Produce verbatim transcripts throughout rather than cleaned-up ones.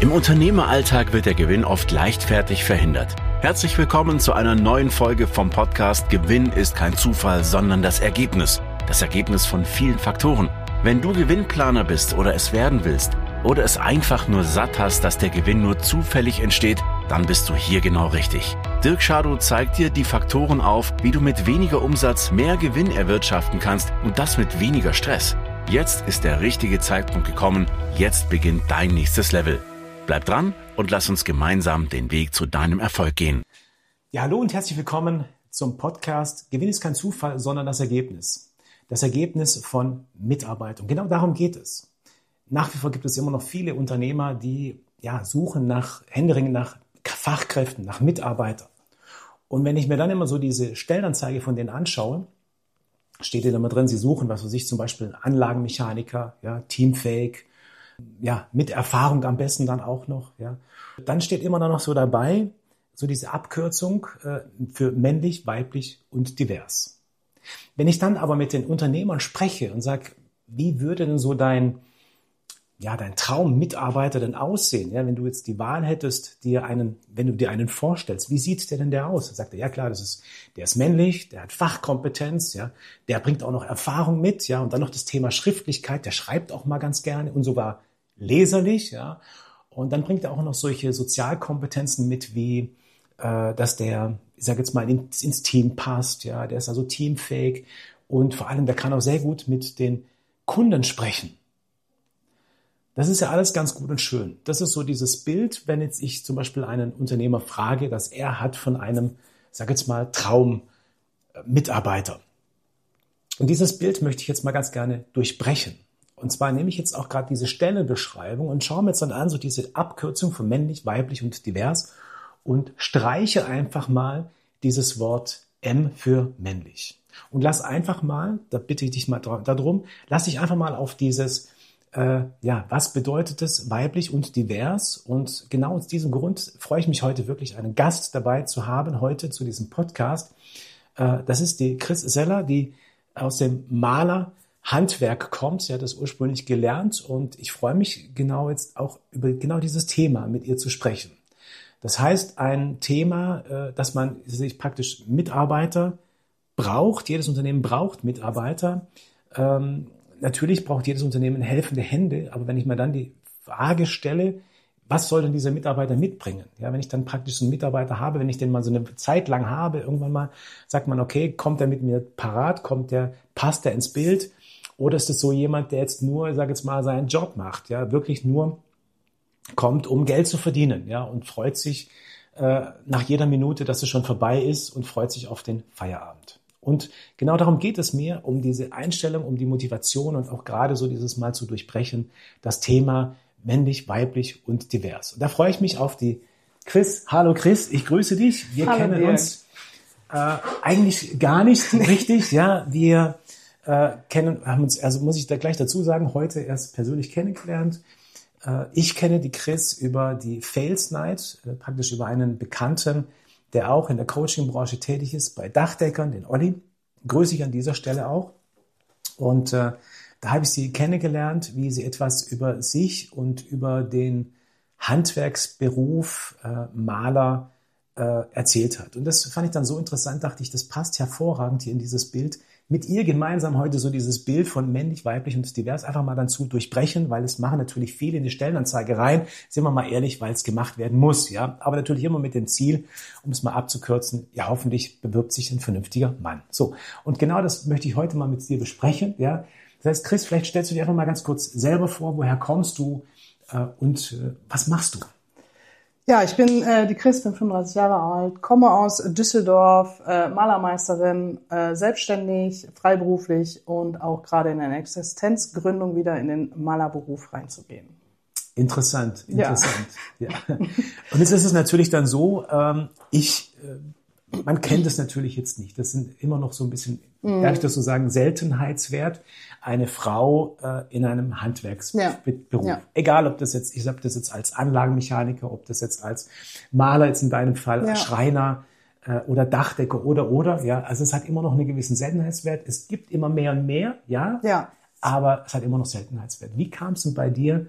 Im Unternehmeralltag wird der Gewinn oft leichtfertig verhindert. Herzlich willkommen zu einer neuen Folge vom Podcast Gewinn ist kein Zufall, sondern das Ergebnis. Das Ergebnis von vielen Faktoren. Wenn du Gewinnplaner bist oder es werden willst oder es einfach nur satt hast, dass der Gewinn nur zufällig entsteht, dann bist du hier genau richtig. Dirk Schadow zeigt dir die Faktoren auf, wie du mit weniger Umsatz mehr Gewinn erwirtschaften kannst und das mit weniger Stress. Jetzt ist der richtige Zeitpunkt gekommen. Jetzt beginnt dein nächstes Level. Bleib dran und lass uns gemeinsam den Weg zu deinem Erfolg gehen. Ja, hallo und herzlich willkommen zum Podcast Gewinn ist kein Zufall, sondern das Ergebnis. Das Ergebnis von Mitarbeit. Und genau darum geht es. Nach wie vor gibt es immer noch viele Unternehmer, die ja, suchen nach, händeringend nach Fachkräften, nach Mitarbeitern. Und wenn ich mir dann immer so diese Stellenanzeige von denen anschaue, steht da immer drin, sie suchen, was weiß ich, zum Beispiel einen Anlagenmechaniker, ja, teamfähig, ja, mit Erfahrung am besten dann auch noch, ja. Dann steht immer noch so dabei, so diese Abkürzung äh, für männlich, weiblich und divers. Wenn ich dann aber mit den Unternehmern spreche und sage, wie würde denn so dein, ja, dein Traummitarbeiter denn aussehen? Ja, wenn du jetzt die Wahl hättest, dir einen, wenn du dir einen vorstellst, wie sieht der denn der aus? Dann sagt er, ja klar, das ist, der ist männlich, der hat Fachkompetenz, ja, der bringt auch noch Erfahrung mit, ja, und dann noch das Thema Schriftlichkeit, der schreibt auch mal ganz gerne und sogar leserlich, ja, und dann bringt er auch noch solche Sozialkompetenzen mit, wie, äh, dass der, ich sage jetzt mal, ins, ins Team passt, ja, der ist also teamfähig und vor allem, der kann auch sehr gut mit den Kunden sprechen. Das ist ja alles ganz gut und schön. Das ist so dieses Bild, wenn jetzt ich zum Beispiel einen Unternehmer frage, dass er hat von einem, sag jetzt mal, Traummitarbeiter. Und dieses Bild möchte ich jetzt mal ganz gerne durchbrechen. Und zwar nehme ich jetzt auch gerade diese Stellenbeschreibung und schaue mir jetzt dann an, so diese Abkürzung von männlich, weiblich und divers und streiche einfach mal dieses Wort M für männlich. Und lass einfach mal, da bitte ich dich mal darum, lass dich einfach mal auf dieses Äh, ja, was bedeutet es weiblich und divers? Und genau aus diesem Grund freue ich mich heute wirklich, einen Gast dabei zu haben, heute zu diesem Podcast. Äh, das ist die Chris Seller, die aus dem Malerhandwerk kommt. Sie hat das ursprünglich gelernt und ich freue mich genau jetzt auch über genau dieses Thema mit ihr zu sprechen. Das heißt, ein Thema, äh, dass man sich praktisch Mitarbeiter braucht. Jedes Unternehmen braucht Mitarbeiter. Ähm, Natürlich braucht jedes Unternehmen helfende Hände, aber wenn ich mir dann die Frage stelle, was soll denn dieser Mitarbeiter mitbringen? Ja, wenn ich dann praktisch einen Mitarbeiter habe, wenn ich den mal so eine Zeit lang habe, irgendwann mal sagt man, okay, kommt der mit mir parat, kommt der, passt der ins Bild? Oder ist es so jemand, der jetzt nur, ich sage jetzt mal, seinen Job macht, ja, wirklich nur kommt, um Geld zu verdienen, ja, und freut sich äh, nach jeder Minute, dass es schon vorbei ist und freut sich auf den Feierabend. Und genau darum geht es mir, um diese Einstellung, um die Motivation und auch gerade so dieses Mal zu durchbrechen, das Thema männlich, weiblich und divers. Und da freue ich mich auf die Chris. Hallo Chris, ich grüße dich. Wir Hallo, kennen Dirk. uns äh, eigentlich gar nicht richtig. Ja, wir äh, kennen, haben uns, also muss ich da gleich dazu sagen, heute erst persönlich kennengelernt. Äh, ich kenne die Chris über die Fails Night, äh, praktisch über einen Bekannten, der auch in der Coaching-Branche tätig ist, bei Dachdeckern, den Olli. Grüße ich an dieser Stelle auch. Und äh, da habe ich sie kennengelernt, wie sie etwas über sich und über den Handwerksberuf äh, Maler äh, erzählt hat. Und das fand ich dann so interessant, dachte ich, das passt hervorragend hier in dieses Bild. Mit ihr gemeinsam heute so dieses Bild von männlich, weiblich und divers einfach mal dann zu durchbrechen, weil es machen natürlich viele in die Stellenanzeige rein, sind wir mal ehrlich, weil es gemacht werden muss, ja. Aber natürlich immer mit dem Ziel, um es mal abzukürzen, ja, hoffentlich bewirbt sich ein vernünftiger Mann. So. Und genau das möchte ich heute mal mit dir besprechen, ja. Das heißt, Chris, vielleicht stellst du dir einfach mal ganz kurz selber vor, woher kommst du äh, und äh, was machst du? Ja, ich bin äh, die Chris, bin fünfunddreißig Jahre alt, komme aus Düsseldorf, äh, Malermeisterin, äh, selbstständig, freiberuflich und auch gerade in eine Existenzgründung wieder in den Malerberuf reinzugehen. Interessant, interessant. Ja. Ja. Und jetzt ist es natürlich dann so, ähm, ich, äh, man kennt es natürlich jetzt nicht. Das sind immer noch so ein bisschen, mm. darf ich das so sagen, Seltenheitswert. Eine Frau äh, in einem Handwerksberuf. Ja. Egal, ob das jetzt, ich sage das jetzt als Anlagenmechaniker, ob das jetzt als Maler, jetzt in deinem Fall, ja. als Schreiner äh, oder Dachdecker oder, oder. Ja, also es hat immer noch einen gewissen Seltenheitswert. Es gibt immer mehr und mehr, ja. Ja. Aber es hat immer noch Seltenheitswert. Wie kam es denn bei dir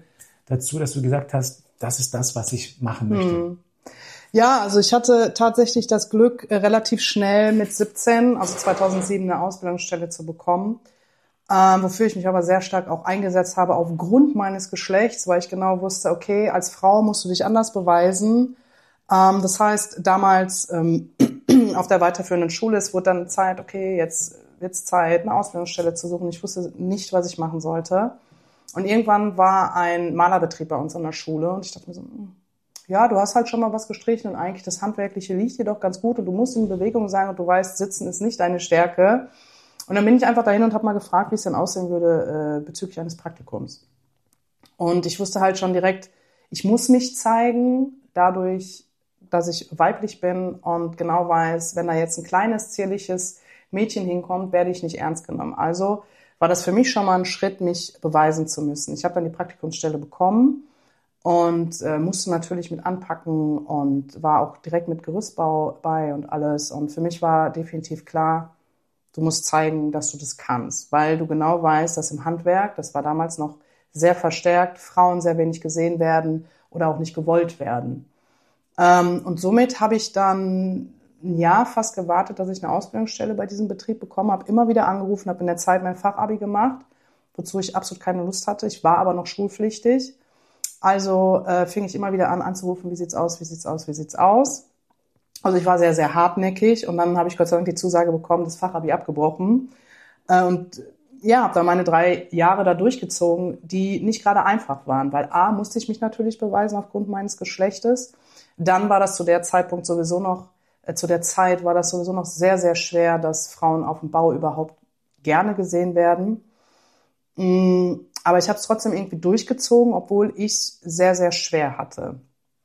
dazu, dass du gesagt hast, das ist das, was ich machen möchte? Hm. Ja, also ich hatte tatsächlich das Glück, relativ schnell mit siebzehn, also zweitausendsieben, eine Ausbildungsstelle zu bekommen, ähm, wofür ich mich aber sehr stark auch eingesetzt habe aufgrund meines Geschlechts, weil ich genau wusste, okay, als Frau musst du dich anders beweisen. Ähm, das heißt, damals ähm, auf der weiterführenden Schule, es wurde dann Zeit, okay, jetzt wird's Zeit, eine Ausbildungsstelle zu suchen. Ich wusste nicht, was ich machen sollte. Und irgendwann war ein Malerbetrieb bei uns an der Schule und ich dachte mir so, ja, du hast halt schon mal was gestrichen und eigentlich das Handwerkliche liegt dir doch ganz gut und du musst in Bewegung sein und du weißt, Sitzen ist nicht deine Stärke. Und dann bin ich einfach dahin und habe mal gefragt, wie es denn aussehen würde äh, bezüglich eines Praktikums. Und ich wusste halt schon direkt, ich muss mich zeigen, dadurch, dass ich weiblich bin und genau weiß, wenn da jetzt ein kleines, zierliches Mädchen hinkommt, werde ich nicht ernst genommen. Also war das für mich schon mal ein Schritt, mich beweisen zu müssen. Ich habe dann die Praktikumsstelle bekommen und äh, musste natürlich mit anpacken und war auch direkt mit Gerüstbau bei und alles. Und für mich war definitiv klar, du musst zeigen, dass du das kannst, weil du genau weißt, dass im Handwerk, das war damals noch sehr verstärkt, Frauen sehr wenig gesehen werden oder auch nicht gewollt werden. Ähm, und somit habe ich dann ein Jahr fast gewartet, dass ich eine Ausbildungsstelle bei diesem Betrieb bekomme, habe immer wieder angerufen, habe in der Zeit mein Fachabi gemacht, wozu ich absolut keine Lust hatte. Ich war aber noch schulpflichtig. Also äh, fing ich immer wieder an anzurufen, wie sieht's aus, wie sieht's aus, wie sieht's aus. Also ich war sehr, sehr hartnäckig und dann habe ich Gott sei Dank die Zusage bekommen, das Fachabi abgebrochen. Äh, und ja, habe dann meine drei Jahre da durchgezogen, die nicht gerade einfach waren, weil A, musste ich mich natürlich beweisen aufgrund meines Geschlechtes. Dann war das zu der Zeitpunkt sowieso noch, äh, zu der Zeit war das sowieso noch sehr, sehr schwer, dass Frauen auf dem Bau überhaupt gerne gesehen werden. Mm, aber ich habe es trotzdem irgendwie durchgezogen, obwohl ich sehr, sehr schwer hatte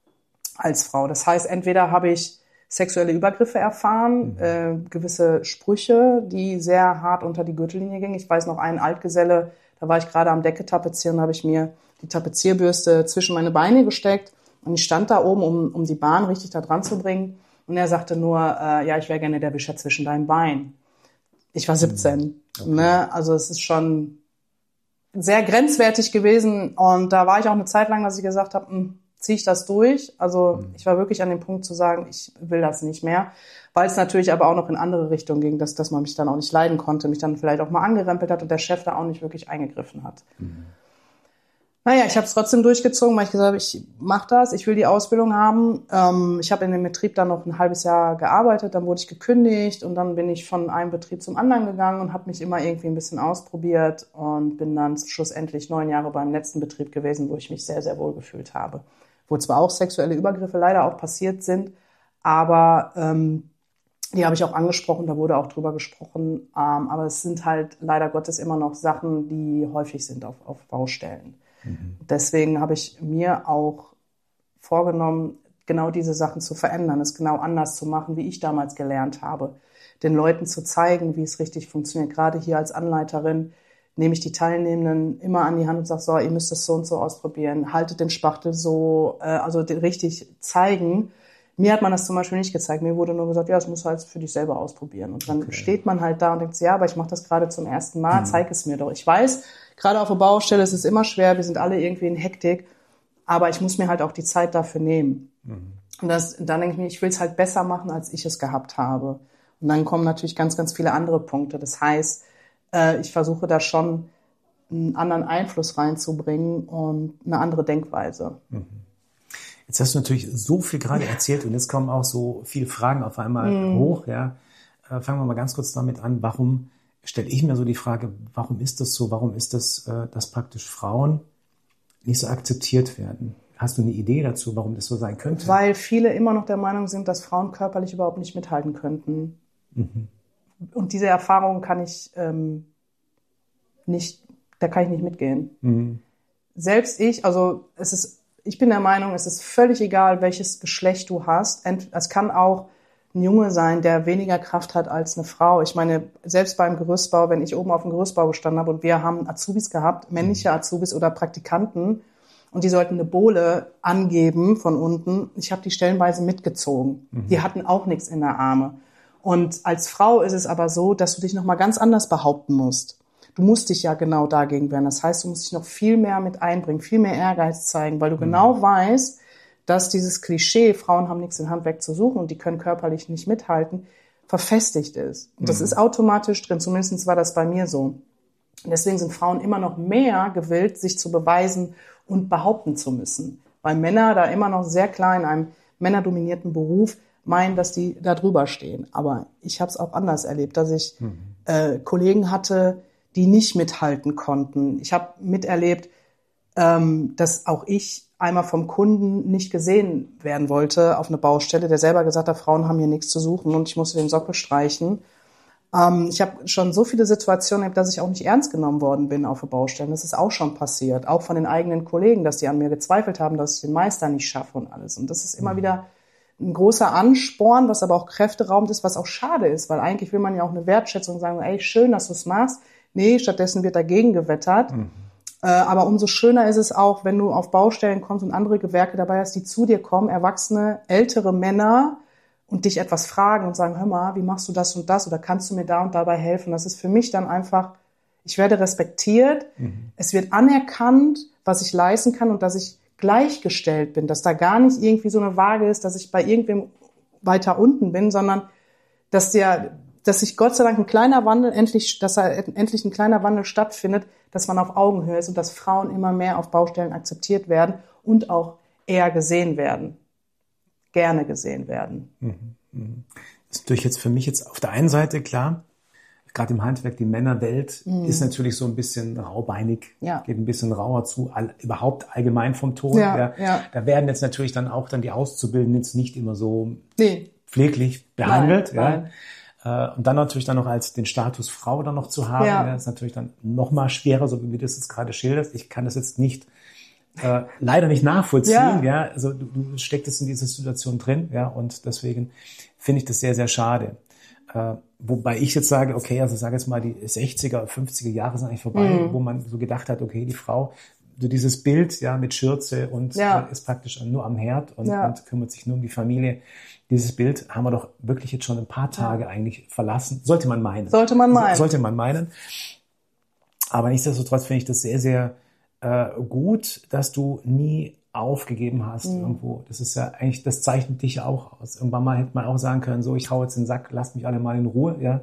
als Frau. Das heißt, entweder habe ich sexuelle Übergriffe erfahren, mhm. äh, gewisse Sprüche, die sehr hart unter die Gürtellinie gingen. Ich weiß noch, einen Altgeselle, da war ich gerade am Decke tapezieren, da habe ich mir die Tapezierbürste zwischen meine Beine gesteckt und ich stand da oben, um, um die Bahn richtig da dran zu bringen. Und er sagte nur, äh, ja, ich wäre gerne der Wischer zwischen deinen Beinen. Ich war siebzehn. Okay. Ne? Also es ist schon sehr grenzwertig gewesen und da war ich auch eine Zeit lang, dass ich gesagt habe, ziehe ich das durch. Also ich war wirklich an dem Punkt zu sagen, ich will das nicht mehr, weil es natürlich aber auch noch in andere Richtungen ging, dass, dass man mich dann auch nicht leiden konnte, mich dann vielleicht auch mal angerempelt hat und der Chef da auch nicht wirklich eingegriffen hat. Mhm. Naja, ich habe es trotzdem durchgezogen, weil ich gesagt habe, ich mache das, ich will die Ausbildung haben. Ähm, ich habe in dem Betrieb dann noch ein halbes Jahr gearbeitet, dann wurde ich gekündigt und dann bin ich von einem Betrieb zum anderen gegangen und habe mich immer irgendwie ein bisschen ausprobiert und bin dann schlussendlich neun Jahre beim letzten Betrieb gewesen, wo ich mich sehr, sehr wohl gefühlt habe. Wo zwar auch sexuelle Übergriffe leider auch passiert sind, aber ähm, die habe ich auch angesprochen, da wurde auch drüber gesprochen. Ähm, aber es sind halt leider Gottes immer noch Sachen, die häufig sind auf, auf Baustellen. Mhm. Deswegen habe ich mir auch vorgenommen, genau diese Sachen zu verändern, es genau anders zu machen, wie ich damals gelernt habe. Den Leuten zu zeigen, wie es richtig funktioniert. Gerade hier als Anleiterin nehme ich die Teilnehmenden immer an die Hand und sage, so, ihr müsst das so und so ausprobieren, haltet den Spachtel so, äh, also richtig zeigen. Mir hat man das zum Beispiel nicht gezeigt. Mir wurde nur gesagt, ja, das musst du halt für dich selber ausprobieren. Und dann okay. steht man halt da und denkt, ja, aber ich mache das gerade zum ersten Mal, mhm. zeig es mir doch. Ich weiß, gerade auf der Baustelle ist es immer schwer, wir sind alle irgendwie in Hektik, aber ich muss mir halt auch die Zeit dafür nehmen. Mhm. Und das, dann denke ich mir, ich will es halt besser machen, als ich es gehabt habe. Und dann kommen natürlich ganz, ganz viele andere Punkte. Das heißt, äh, ich versuche da schon einen anderen Einfluss reinzubringen und eine andere Denkweise. Mhm. Jetzt hast du natürlich so viel gerade erzählt und jetzt kommen auch so viele Fragen auf einmal mm. hoch. Ja, äh, fangen wir mal ganz kurz damit an. Warum stelle ich mir so die Frage, warum ist das so? Warum ist das, äh, dass praktisch Frauen nicht so akzeptiert werden? Hast du eine Idee dazu, warum das so sein könnte? Weil viele immer noch der Meinung sind, dass Frauen körperlich überhaupt nicht mithalten könnten. Mhm. Und diese Erfahrung kann ich ähm, nicht, da kann ich nicht mitgehen. Mhm. Selbst ich, also es ist Ich bin der Meinung, es ist völlig egal, welches Geschlecht du hast. Es kann auch ein Junge sein, der weniger Kraft hat als eine Frau. Ich meine, selbst beim Gerüstbau, wenn ich oben auf dem Gerüstbau gestanden habe und wir haben Azubis gehabt, männliche Azubis oder Praktikanten, und die sollten eine Bohle angeben von unten. Ich habe die stellenweise mitgezogen. Mhm. Die hatten auch nichts in der Arme. Und als Frau ist es aber so, dass du dich nochmal ganz anders behaupten musst. du musst dich ja genau dagegen wehren. Das heißt, du musst dich noch viel mehr mit einbringen, viel mehr Ehrgeiz zeigen, weil du mhm. genau weißt, dass dieses Klischee, Frauen haben nichts im Handwerk zu suchen und die können körperlich nicht mithalten, verfestigt ist. Und das mhm. ist automatisch drin, zumindest war das bei mir so. Und deswegen sind Frauen immer noch mehr gewillt, sich zu beweisen und behaupten zu müssen. Weil Männer da immer noch sehr klar in einem männerdominierten Beruf meinen, dass die da drüber stehen. Aber ich habe es auch anders erlebt, dass ich mhm. äh, Kollegen hatte, die nicht mithalten konnten. Ich habe miterlebt, ähm, dass auch ich einmal vom Kunden nicht gesehen werden wollte auf eine Baustelle, der selber gesagt hat, Frauen haben hier nichts zu suchen und ich musste den Sockel streichen. Ähm, ich habe schon so viele Situationen erlebt, dass ich auch nicht ernst genommen worden bin auf der Baustelle. Das ist auch schon passiert, auch von den eigenen Kollegen, dass die an mir gezweifelt haben, dass ich den Meister nicht schaffe und alles. Und das ist immer mhm. wieder ein großer Ansporn, was aber auch kräfteraubend ist, was auch schade ist, weil eigentlich will man ja auch eine Wertschätzung sagen, ey, schön, dass du es machst. Nee, stattdessen wird dagegen gewettert. Mhm. Äh, aber umso schöner ist es auch, wenn du auf Baustellen kommst und andere Gewerke dabei hast, die zu dir kommen, erwachsene, ältere Männer und dich etwas fragen und sagen, hör mal, wie machst du das und das oder kannst du mir da und dabei helfen? Das ist für mich dann einfach, ich werde respektiert, mhm. es wird anerkannt, was ich leisten kann und dass ich gleichgestellt bin, dass da gar nicht irgendwie so eine Waage ist, dass ich bei irgendwem weiter unten bin, sondern dass der, dass sich Gott sei Dank ein kleiner Wandel endlich, dass da endlich ein kleiner Wandel stattfindet, dass man auf Augenhöhe ist und dass Frauen immer mehr auf Baustellen akzeptiert werden und auch eher gesehen werden, gerne gesehen werden. Mhm, mhm. Das ist natürlich jetzt für mich jetzt auf der einen Seite klar, gerade im Handwerk, die Männerwelt mhm. ist natürlich so ein bisschen raubeinig, ja. geht ein bisschen rauer zu, all, überhaupt allgemein vom Ton. Ja, da, ja. da werden jetzt natürlich dann auch dann die Auszubildenden jetzt nicht immer so nee. pfleglich behandelt. Nein, ja. nein. Und dann natürlich dann noch als den Status Frau dann noch zu haben, ja. ja, ist natürlich dann noch mal schwerer, so wie du das jetzt gerade schilderst. Ich kann das jetzt nicht äh, leider nicht nachvollziehen. Ja. Ja. Also du, du stecktest in dieser Situation drin, ja, und deswegen finde ich das sehr, sehr schade. Äh, wobei ich jetzt sage, okay, also sage jetzt mal, die sechziger, fünfziger Jahre sind eigentlich vorbei, mhm. wo man so gedacht hat, okay, die Frau, so dieses Bild, ja, mit Schürze und ja. äh, ist praktisch nur am Herd und, ja. und kümmert sich nur um die Familie. Dieses Bild haben wir doch wirklich jetzt schon ein paar Tage ja. eigentlich verlassen. Sollte man meinen. Sollte man meinen. So, sollte man meinen. Aber nichtsdestotrotz finde ich das sehr, sehr äh, gut, dass du nie aufgegeben hast mhm. irgendwo. Das ist ja eigentlich, das zeichnet dich auch aus. Irgendwann mal hätte man auch sagen können, so, ich hau jetzt den Sack, lasst mich alle mal in Ruhe, ja.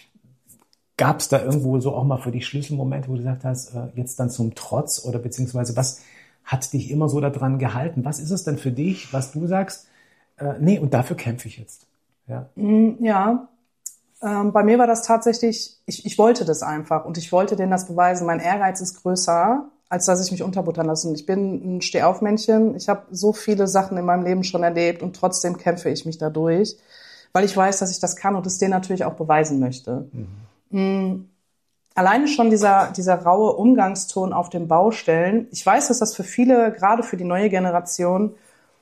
Gab es da irgendwo so auch mal für dich Schlüsselmomente, wo du gesagt hast, äh, jetzt dann zum Trotz oder beziehungsweise was hat dich immer so daran gehalten? Was ist es denn für dich, was du sagst, äh, nee, und dafür kämpfe ich jetzt? Ja, ja. Ähm, bei mir war das tatsächlich, ich, ich wollte das einfach und ich wollte denen das beweisen. Mein Ehrgeiz ist größer, als dass ich mich unterbuttern lasse. Ich bin ein Stehaufmännchen. Ich habe so viele Sachen in meinem Leben schon erlebt und trotzdem kämpfe ich mich dadurch, weil ich weiß, dass ich das kann und es denen natürlich auch beweisen möchte. Mhm. Alleine schon dieser, dieser raue Umgangston auf den Baustellen. Ich weiß, dass das für viele, gerade für die neue Generation,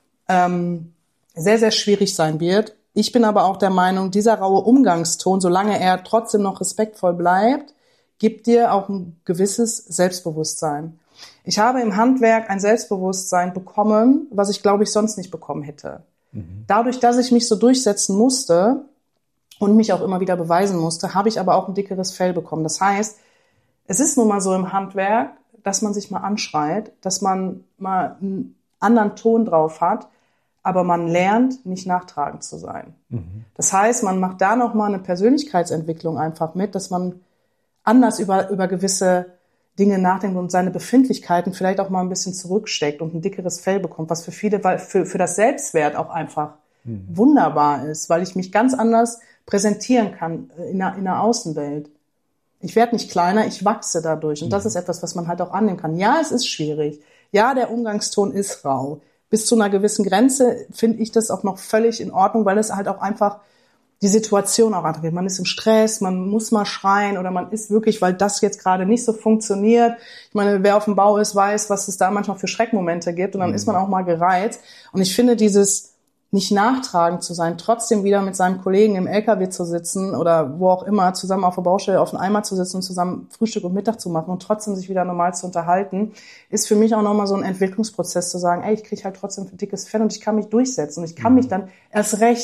ähm, sehr, sehr schwierig sein wird. Ich bin aber auch der Meinung, dieser raue Umgangston, solange er trotzdem noch respektvoll bleibt, gibt dir auch ein gewisses Selbstbewusstsein. Ich habe im Handwerk ein Selbstbewusstsein bekommen, was ich, glaube ich, sonst nicht bekommen hätte. Mhm. Dadurch, dass ich mich so durchsetzen musste und mich auch immer wieder beweisen musste, habe ich aber auch ein dickeres Fell bekommen. Das heißt, es ist nun mal so im Handwerk, dass man sich mal anschreit, dass man mal einen anderen Ton drauf hat, aber man lernt, nicht nachtragend zu sein. Mhm. Das heißt, man macht da nochmal eine Persönlichkeitsentwicklung einfach mit, dass man anders über, über gewisse Dinge nachdenkt und seine Befindlichkeiten vielleicht auch mal ein bisschen zurücksteckt und ein dickeres Fell bekommt, was für viele, für, für das Selbstwert auch einfach mhm. wunderbar ist, weil ich mich ganz anders präsentieren kann in der, in der Außenwelt. Ich werde nicht kleiner, ich wachse dadurch. Und mhm. das ist etwas, was man halt auch annehmen kann. Ja, es ist schwierig. Ja, der Umgangston ist rau. Bis zu einer gewissen Grenze finde ich das auch noch völlig in Ordnung, weil es halt auch einfach die Situation auch einfach geht. Man ist im Stress, man muss mal schreien oder man ist wirklich, weil das jetzt gerade nicht so funktioniert. Ich meine, wer auf dem Bau ist, weiß, was es da manchmal für Schreckmomente gibt und dann mhm. ist man auch mal gereizt. Und ich finde, dieses nicht nachtragend zu sein, trotzdem wieder mit seinem Kollegen im L K W zu sitzen oder wo auch immer, zusammen auf der Baustelle auf dem Eimer zu sitzen und zusammen Frühstück und Mittag zu machen und trotzdem sich wieder normal zu unterhalten, ist für mich auch nochmal so ein Entwicklungsprozess zu sagen, ey, ich kriege halt trotzdem ein dickes Fell und ich kann mich durchsetzen und ich kann mhm. mich dann erst recht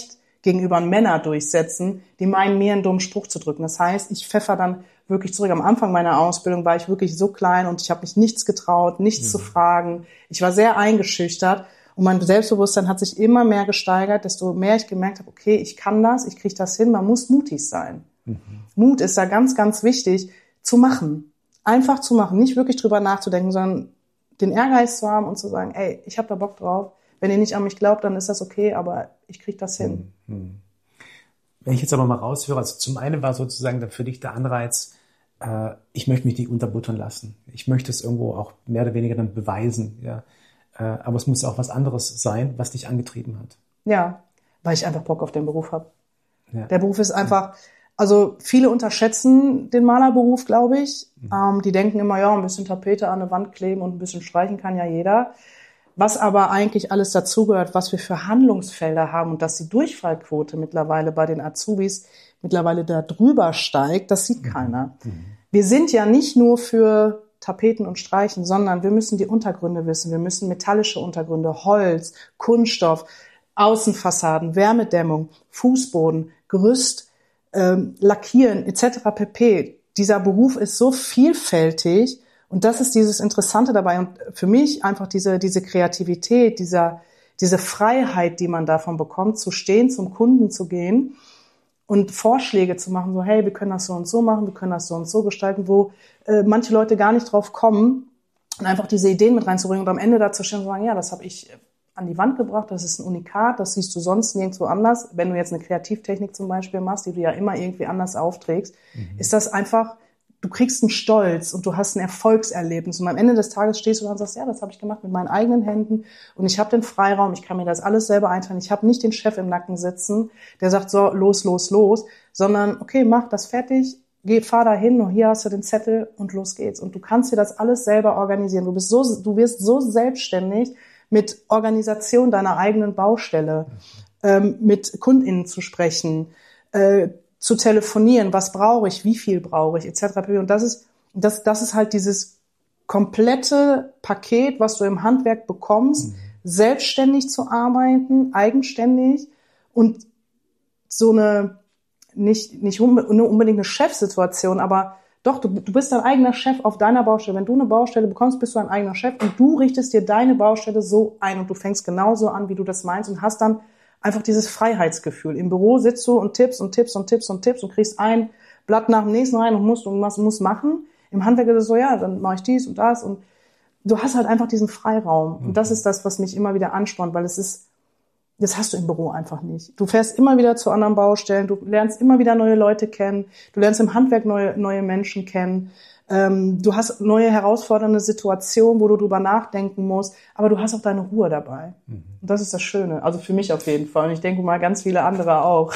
gegenüber Männer durchsetzen, die meinen, mir einen dummen Spruch zu drücken. Das heißt, ich pfeffer dann wirklich zurück. Am Anfang meiner Ausbildung war ich wirklich so klein und ich habe mich nichts getraut, nichts mhm. zu fragen. Ich war sehr eingeschüchtert und mein Selbstbewusstsein hat sich immer mehr gesteigert, desto mehr ich gemerkt habe, okay, ich kann das, ich kriege das hin, man muss mutig sein. Mhm. Mut ist da ganz, ganz wichtig, zu machen. Einfach zu machen, nicht wirklich drüber nachzudenken, sondern den Ehrgeiz zu haben und zu sagen, ey, ich habe da Bock drauf. Wenn ihr nicht an mich glaubt, dann ist das okay, aber ich kriege das hin. Mhm. Wenn ich jetzt aber mal raushöre, also zum einen war sozusagen dann für dich der Anreiz, äh, ich möchte mich nicht unterbuttern lassen. Ich möchte es irgendwo auch mehr oder weniger dann beweisen. Ja. Äh, aber es muss auch was anderes sein, was dich angetrieben hat. Ja, weil ich einfach Bock auf den Beruf habe. Ja. Der Beruf ist einfach, also viele unterschätzen den Malerberuf, glaube ich. Mhm. Ähm, die denken immer, ja, ein bisschen Tapete an eine Wand kleben und ein bisschen streichen kann ja jeder. Was aber eigentlich alles dazugehört, was wir für Handlungsfelder haben und dass die Durchfallquote mittlerweile bei den Azubis mittlerweile da drüber steigt, das sieht keiner. Mhm. Wir sind ja nicht nur für Tapeten und Streichen, sondern wir müssen die Untergründe wissen. Wir müssen metallische Untergründe, Holz, Kunststoff, Außenfassaden, Wärmedämmung, Fußboden, Gerüst, ähm, Lackieren et cetera pp. Dieser Beruf ist so vielfältig. Und das ist dieses Interessante dabei und für mich einfach diese diese Kreativität, dieser diese Freiheit, die man davon bekommt, zu stehen, zum Kunden zu gehen und Vorschläge zu machen, so hey, wir können das so und so machen, wir können das so und so gestalten, wo äh, manche Leute gar nicht drauf kommen und einfach diese Ideen mit reinzubringen und am Ende dazu stehen und sagen, ja, das habe ich an die Wand gebracht, das ist ein Unikat, das siehst du sonst nirgendwo anders. Wenn du jetzt eine Kreativtechnik zum Beispiel machst, die du ja immer irgendwie anders aufträgst, mhm. ist das einfach, du kriegst einen Stolz und du hast ein Erfolgserlebnis und am Ende des Tages stehst du da und sagst, ja, das habe ich gemacht mit meinen eigenen Händen und ich habe den Freiraum, ich kann mir das alles selber einteilen, ich habe nicht den Chef im Nacken sitzen, der sagt, so, los, los, los, sondern, okay, mach das fertig, geh, fahr da hin, hier hast du den Zettel und los geht's. Und du kannst dir das alles selber organisieren. Du bist so, du wirst so selbstständig mit Organisation deiner eigenen Baustelle, ähm, mit KundInnen zu sprechen, äh, zu telefonieren, was brauche ich, wie viel brauche ich, et cetera. Und das ist, das, das ist halt dieses komplette Paket, was du im Handwerk bekommst, mhm. selbstständig zu arbeiten, eigenständig und so eine, nicht, nicht unbedingt eine Chefsituation, aber doch, du, du bist dein eigener Chef auf deiner Baustelle. Wenn du eine Baustelle bekommst, bist du ein eigener Chef und du richtest dir deine Baustelle so ein und du fängst genauso an, wie du das meinst und hast dann einfach dieses Freiheitsgefühl. Im Büro sitzt du und tippst und tippst und tippst und tippst und kriegst ein Blatt nach dem nächsten rein und musst und musst, musst machen. Im Handwerk ist es so, ja, dann mache ich dies und das und du hast halt einfach diesen Freiraum. Und das ist das, was mich immer wieder anspornt, weil es ist, das hast du im Büro einfach nicht. Du fährst immer wieder zu anderen Baustellen, du lernst immer wieder neue Leute kennen, du lernst im Handwerk neue, neue Menschen kennen. Ähm, du hast neue herausfordernde Situationen, wo du drüber nachdenken musst, aber du hast auch deine Ruhe dabei. Mhm. Und das ist das Schöne. Also für mich auf jeden Fall. Und ich denke mal, ganz viele andere auch.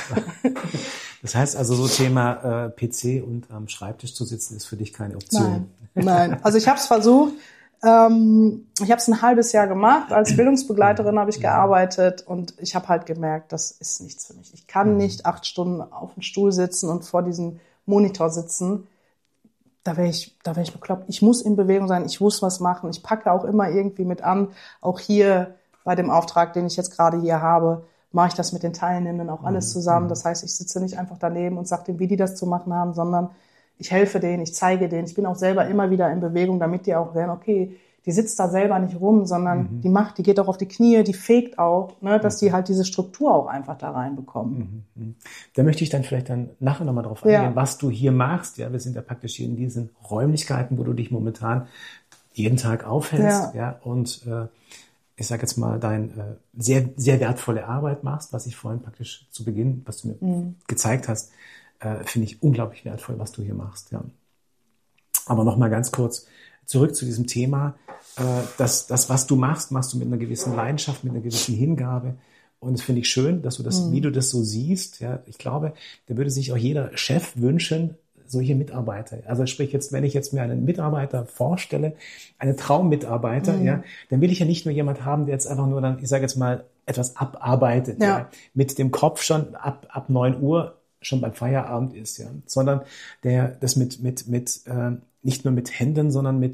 Das heißt also, so Thema äh, P C und am Schreibtisch zu sitzen, ist für dich keine Option. Nein, nein. Also ich habe es versucht. Ähm, ich habe es ein halbes Jahr gemacht. Als Bildungsbegleiterin habe ich gearbeitet und ich habe halt gemerkt, das ist nichts für mich. Ich kann nicht acht Stunden auf dem Stuhl sitzen und vor diesem Monitor sitzen. Da wäre ich, da wäre ich bekloppt. Ich muss in Bewegung sein, ich muss was machen. Ich packe auch immer irgendwie mit an. Auch hier bei dem Auftrag, den ich jetzt gerade hier habe, mache ich das mit den Teilnehmenden auch alles zusammen. Das heißt, ich sitze nicht einfach daneben und sage denen, wie die das zu machen haben, sondern ich helfe denen, ich zeige denen. Ich bin auch selber immer wieder in Bewegung, damit die auch sehen, okay, die sitzt da selber nicht rum, sondern mhm. die macht, die geht auch auf die Knie, die fegt auch, ne, dass die halt diese Struktur auch einfach da reinbekommen. Mhm. Da möchte ich dann vielleicht dann nachher nochmal drauf eingehen, ja. was du hier machst. Ja, wir sind ja praktisch hier in diesen Räumlichkeiten, wo du dich momentan jeden Tag aufhältst, ja, ja und äh, ich sage jetzt mal, deine äh, sehr, sehr wertvolle Arbeit machst, was ich vorhin praktisch zu Beginn, was du mir mhm. gezeigt hast, äh, finde ich unglaublich wertvoll, was du hier machst. Ja. Aber nochmal ganz kurz zurück zu diesem Thema. Äh, das, das, was du machst, machst du mit einer gewissen Leidenschaft, mit einer gewissen Hingabe. Und das finde ich schön, dass du das, mhm. wie du das so siehst. Ja, ich glaube, da würde sich auch jeder Chef wünschen, solche Mitarbeiter. Also sprich jetzt, wenn ich jetzt mir einen Mitarbeiter vorstelle, einen Traummitarbeiter, mhm. ja, dann will ich ja nicht nur jemand haben, der jetzt einfach nur dann, ich sage jetzt mal, etwas abarbeitet, ja. ja, mit dem Kopf schon ab ab neun Uhr schon beim Feierabend ist, ja, sondern der das mit mit mit äh, nicht nur mit Händen, sondern mit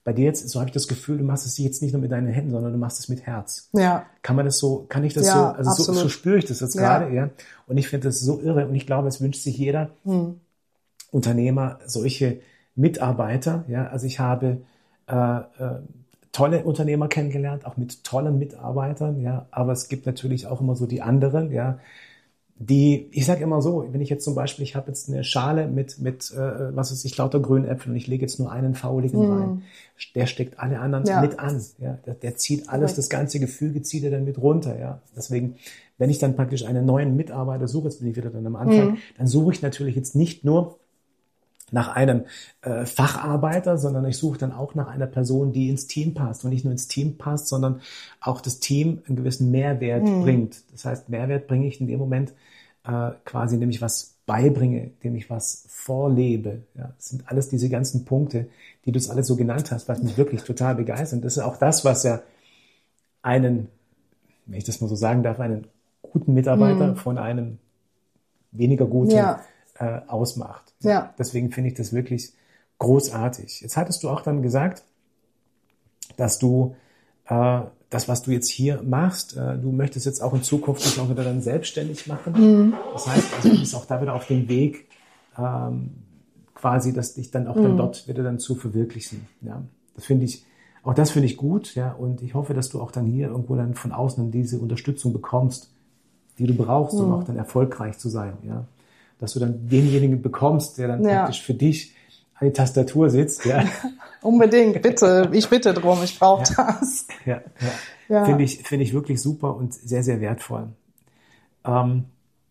bei dir jetzt, so habe ich das Gefühl, du machst es jetzt nicht nur mit deinen Händen, sondern du machst es mit Herz. Ja. Kann man das so, kann ich das ja, so, also so, so spüre ich das jetzt ja. gerade, ja. Und ich finde das so irre und ich glaube, es wünscht sich jeder hm. Unternehmer solche Mitarbeiter, ja. Also ich habe äh, äh, tolle Unternehmer kennengelernt, auch mit tollen Mitarbeitern, ja. Aber es gibt natürlich auch immer so die anderen, ja. Die, ich sage immer so, wenn ich jetzt zum Beispiel, ich habe jetzt eine Schale mit, mit äh, was weiß ich, lauter grünen Äpfeln und ich lege jetzt nur einen fauligen mm. rein, der steckt alle anderen ja. mit an. Ja, der, der zieht alles, das ganze Gefüge zieht er dann mit runter. Ja, deswegen, wenn ich dann praktisch einen neuen Mitarbeiter suche, jetzt bin ich wieder dann am Anfang, mm. dann suche ich natürlich jetzt nicht nur nach einem äh, Facharbeiter, sondern ich suche dann auch nach einer Person, die ins Team passt und nicht nur ins Team passt, sondern auch das Team einen gewissen Mehrwert mm. bringt. Das heißt, Mehrwert bringe ich in dem Moment äh, quasi, indem ich was beibringe, indem ich was vorlebe. Ja, das sind alles diese ganzen Punkte, die du es alles so genannt hast, was mich wirklich total begeistert. Das ist auch das, was ja einen, wenn ich das mal so sagen darf, einen guten Mitarbeiter mm. von einem weniger guten ja. äh, ausmacht. Ja. Deswegen finde ich das wirklich großartig. Jetzt hattest du auch dann gesagt, dass du äh, das, was du jetzt hier machst, äh, du möchtest jetzt auch in Zukunft dich auch wieder dann selbstständig machen. Mhm. Das heißt, also, du bist auch da wieder auf dem Weg, ähm, quasi, dass dich dann auch mhm. dann dort wieder dann zu verwirklichen. Ja, das finde ich, auch das finde ich gut. Ja, und ich hoffe, dass du auch dann hier irgendwo dann von außen diese Unterstützung bekommst, die du brauchst, um mhm. auch dann erfolgreich zu sein. Ja. Dass du dann denjenigen bekommst, der dann ja. praktisch für dich an die Tastatur sitzt. Ja. Unbedingt, bitte. Ich bitte drum, ich brauche ja. das. Ja, ja. ja. Finde ich, finde ich wirklich super und sehr, sehr wertvoll. Ähm,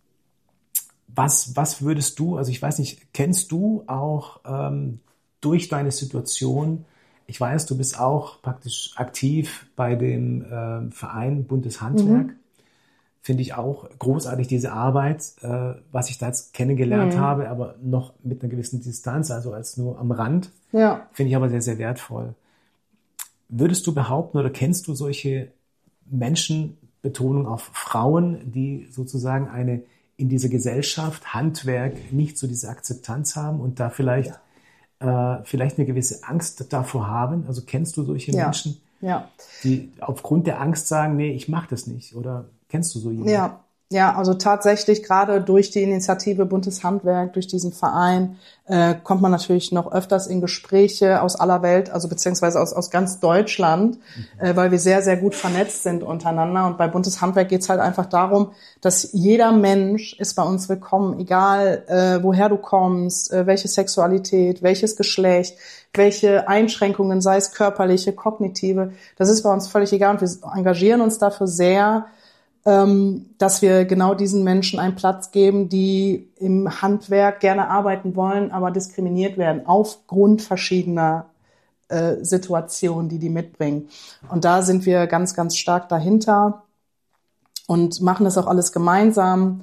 was, was würdest du, also ich weiß nicht, kennst du auch ähm, durch deine Situation, ich weiß, du bist auch praktisch aktiv bei dem äh, Verein Buntes Handwerk. Mhm. Finde ich auch großartig, diese Arbeit, äh, was ich da jetzt kennengelernt mhm. habe, aber noch mit einer gewissen Distanz, also als nur am Rand. Ja. Finde ich aber sehr, sehr wertvoll. Würdest du behaupten oder kennst du solche Menschen, Betonung auf Frauen, die sozusagen eine in dieser Gesellschaft, Handwerk, nicht so diese Akzeptanz haben und da vielleicht, ja. äh, vielleicht eine gewisse Angst davor haben? Also kennst du solche ja. Menschen, ja. die aufgrund der Angst sagen, nee, ich mache das nicht, oder kennst du so jemanden? Ja, ja, also tatsächlich gerade durch die Initiative Buntes Handwerk, durch diesen Verein, äh, kommt man natürlich noch öfters in Gespräche aus aller Welt, also beziehungsweise aus, aus ganz Deutschland, mhm. äh, weil wir sehr, sehr gut vernetzt sind untereinander. Und bei Buntes Handwerk geht es halt einfach darum, dass jeder Mensch ist bei uns willkommen, egal äh, woher du kommst, äh, welche Sexualität, welches Geschlecht, welche Einschränkungen, sei es körperliche, kognitive, das ist bei uns völlig egal. Und wir engagieren uns dafür sehr, dass wir genau diesen Menschen einen Platz geben, die im Handwerk gerne arbeiten wollen, aber diskriminiert werden aufgrund verschiedener äh, Situationen, die die mitbringen. Und da sind wir ganz, ganz stark dahinter und machen das auch alles gemeinsam.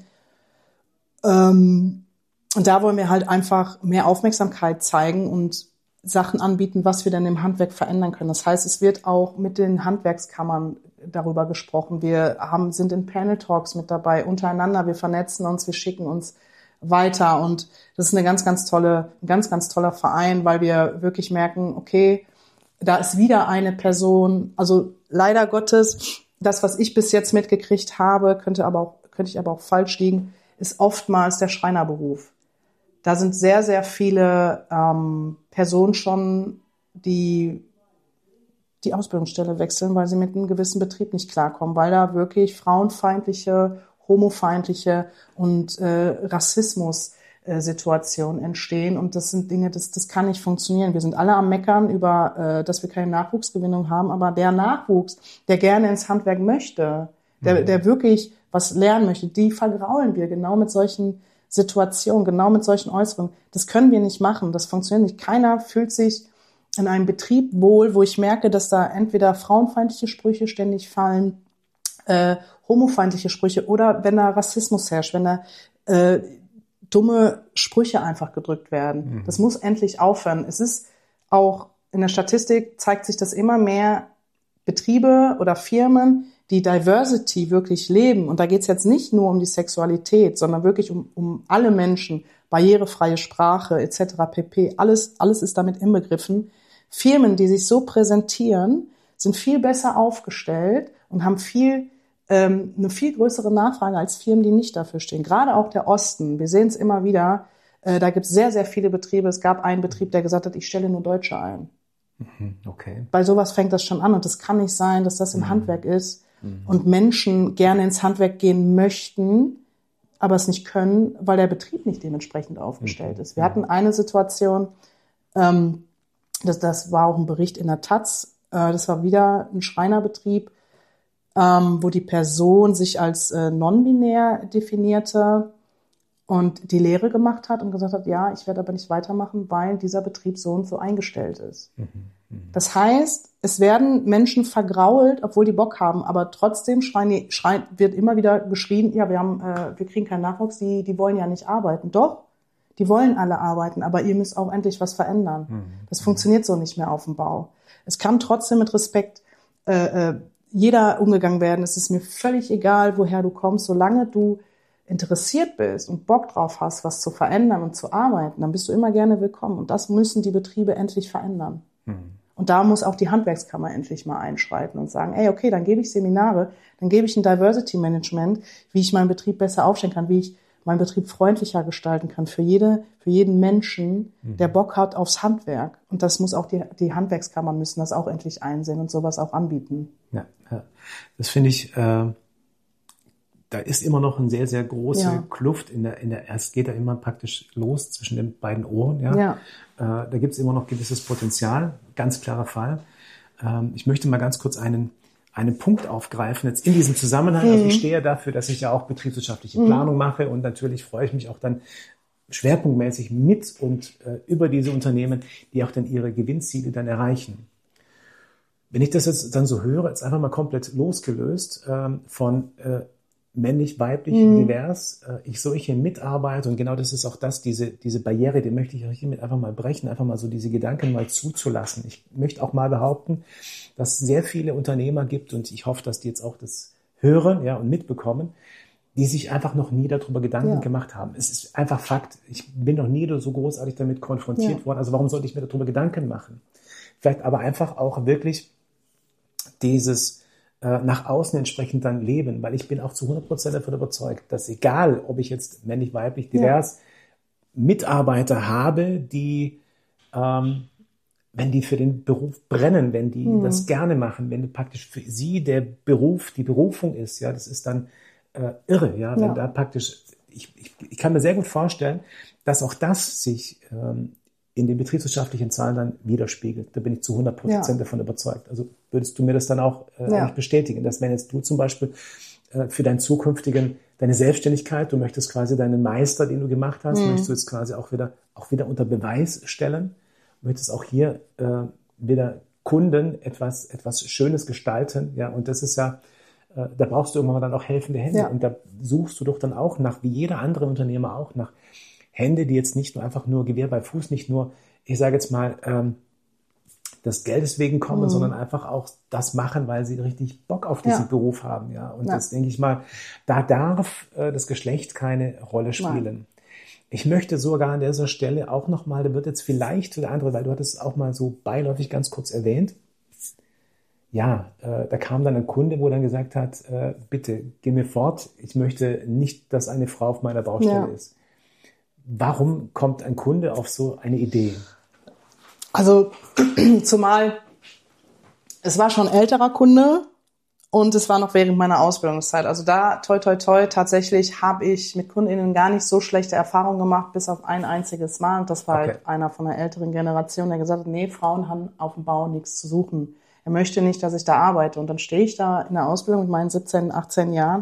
Ähm, und da wollen wir halt einfach mehr Aufmerksamkeit zeigen und Sachen anbieten, was wir denn im Handwerk verändern können. Das heißt, es wird auch mit den Handwerkskammern darüber gesprochen. Wir haben, sind in Panel Talks mit dabei, untereinander. Wir vernetzen uns, wir schicken uns weiter. Und das ist eine ganz, ganz tolle, ein ganz, ganz toller Verein, weil wir wirklich merken, okay, da ist wieder eine Person. Also leider Gottes, das, was ich bis jetzt mitgekriegt habe, könnte aber auch, könnte ich aber auch falsch liegen, ist oftmals der Schreinerberuf. Da sind sehr, sehr viele ähm, Personen schon, die die Ausbildungsstelle wechseln, weil sie mit einem gewissen Betrieb nicht klarkommen, weil da wirklich frauenfeindliche, homofeindliche und äh, Rassismus-Situationen äh, entstehen. Und das sind Dinge, das, das kann nicht funktionieren. Wir sind alle am Meckern über, äh, dass wir keine Nachwuchsgewinnung haben, aber der Nachwuchs, der gerne ins Handwerk möchte, der, mhm. der wirklich was lernen möchte, die vergraulen wir genau mit solchen Situationen, genau mit solchen Äußerungen. Das können wir nicht machen, das funktioniert nicht. Keiner fühlt sich in einem Betrieb wohl, wo ich merke, dass da entweder frauenfeindliche Sprüche ständig fallen, äh, homofeindliche Sprüche oder wenn da Rassismus herrscht, wenn da äh, dumme Sprüche einfach gedrückt werden. Mhm. Das muss endlich aufhören. Es ist auch in der Statistik zeigt sich, dass immer mehr Betriebe oder Firmen, die Diversity wirklich leben, und da geht es jetzt nicht nur um die Sexualität, sondern wirklich um, um alle Menschen, barrierefreie Sprache et cetera pp. Alles, alles ist damit inbegriffen, Firmen, die sich so präsentieren, sind viel besser aufgestellt und haben viel ähm, eine viel größere Nachfrage als Firmen, die nicht dafür stehen. Gerade auch der Osten. Wir sehen es immer wieder. Äh, da gibt es sehr, sehr viele Betriebe. Es gab einen Betrieb, der gesagt hat, ich stelle nur Deutsche ein. Okay. Bei sowas fängt das schon an. Und das kann nicht sein, dass das im mhm. Handwerk ist mhm. und Menschen gerne ins Handwerk gehen möchten, aber es nicht können, weil der Betrieb nicht dementsprechend aufgestellt mhm. ist. Wir mhm. hatten eine Situation, ähm, das, das war auch ein Bericht in der Taz, äh, das war wieder ein Schreinerbetrieb, ähm, wo die Person sich als äh, non-binär definierte und die Lehre gemacht hat und gesagt hat, ja, ich werde aber nicht weitermachen, weil dieser Betrieb so und so eingestellt ist. Mhm. Mhm. Das heißt, es werden Menschen vergrault, obwohl die Bock haben, aber trotzdem schreien die, schreien, wird immer wieder geschrien, ja, wir haben, äh, wir kriegen keinen Nachwuchs, die, die wollen ja nicht arbeiten. Doch, die wollen alle arbeiten, aber ihr müsst auch endlich was verändern. Mhm. Das funktioniert so nicht mehr auf dem Bau. Es kann trotzdem mit Respekt äh, äh, jeder umgegangen werden. Es ist mir völlig egal, woher du kommst, solange du interessiert bist und Bock drauf hast, was zu verändern und zu arbeiten, dann bist du immer gerne willkommen. Und das müssen die Betriebe endlich verändern. Mhm. Und da muss auch die Handwerkskammer endlich mal einschreiten und sagen, ey, okay, dann gebe ich Seminare, dann gebe ich ein Diversity Management, wie ich meinen Betrieb besser aufstellen kann, wie ich meinen Betrieb freundlicher gestalten kann für jede, für jeden Menschen, mhm. der Bock hat aufs Handwerk. Und das muss auch die, die Handwerkskammern müssen das auch endlich einsehen und sowas auch anbieten. Ja, ja. Das finde ich, äh da ist immer noch eine sehr, sehr große ja. Kluft. In der, in der, es geht da immer praktisch los zwischen den beiden Ohren. Ja. ja. Äh, da gibt es immer noch gewisses Potenzial, ganz klarer Fall. Ähm, ich möchte mal ganz kurz einen, einen Punkt aufgreifen, jetzt in diesem Zusammenhang. Mhm. Also ich stehe dafür, dass ich ja auch betriebswirtschaftliche mhm. Planung mache und natürlich freue ich mich auch dann schwerpunktmäßig mit und äh, über diese Unternehmen, die auch dann ihre Gewinnziele dann erreichen. Wenn ich das jetzt dann so höre, jetzt einfach mal komplett losgelöst ähm, von äh, männlich, weiblich, mhm. divers, äh, ich solche mitarbeite und genau das ist auch das, diese diese Barriere, die möchte ich richtig mit einfach mal brechen, einfach mal so diese Gedanken mal zuzulassen. Ich möchte auch mal behaupten, dass es sehr viele Unternehmer gibt und ich hoffe, dass die jetzt auch das hören, ja, und mitbekommen, die sich einfach noch nie darüber Gedanken ja. gemacht haben. Es ist einfach Fakt. Ich bin noch nie so großartig damit konfrontiert ja. worden. Also warum sollte ich mir darüber Gedanken machen? Vielleicht aber einfach auch wirklich dieses nach außen entsprechend dann leben, weil ich bin auch zu hundert Prozent davon überzeugt, dass egal, ob ich jetzt männlich, weiblich, divers, ja. Mitarbeiter habe, die, ähm, wenn die für den Beruf brennen, wenn die mhm. das gerne machen, wenn praktisch für sie der Beruf die Berufung ist, ja, das ist dann äh, irre, ja, wenn ja. da praktisch, ich, ich, ich kann mir sehr gut vorstellen, dass auch das sich ähm, in den betriebswirtschaftlichen Zahlen dann widerspiegelt. Da bin ich zu hundert Prozent ja. davon überzeugt. Also würdest du mir das dann auch äh, ja. bestätigen, dass wenn jetzt du zum Beispiel äh, für deinen zukünftigen, deine Selbstständigkeit, du möchtest quasi deinen Meister, den du gemacht hast, mhm. möchtest du jetzt quasi auch wieder, auch wieder unter Beweis stellen, möchtest auch hier äh, wieder Kunden etwas, etwas Schönes gestalten, ja, und das ist ja, äh, da brauchst du irgendwann dann auch helfende Hände ja. und da suchst du doch dann auch nach, wie jeder andere Unternehmer auch, nach Hände, die jetzt nicht nur einfach nur Gewehr bei Fuß, nicht nur, ich sage jetzt mal, ähm, des Geldes wegen kommen, mhm. sondern einfach auch das machen, weil sie richtig Bock auf diesen ja. Beruf haben. Ja. Und ja. das denke ich mal, da darf äh, das Geschlecht keine Rolle spielen. Nein. Ich möchte sogar an dieser Stelle auch nochmal, da wird jetzt vielleicht für der andere, weil du hattest es auch mal so beiläufig ganz kurz erwähnt, ja, äh, da kam dann ein Kunde, wo dann gesagt hat, äh, bitte, geh mir fort, ich möchte nicht, dass eine Frau auf meiner Baustelle ja. ist. Warum kommt ein Kunde auf so eine Idee? Also zumal es war schon ein älterer Kunde und es war noch während meiner Ausbildungszeit. Also da, toi, toi, toi, tatsächlich habe ich mit KundInnen gar nicht so schlechte Erfahrungen gemacht, bis auf ein einziges Mal. Und das war okay. halt einer von der älteren Generation, der gesagt hat, nee, Frauen haben auf dem Bau nichts zu suchen. Er möchte nicht, dass ich da arbeite. Und dann stehe ich da in der Ausbildung mit meinen siebzehn, achtzehn Jahren,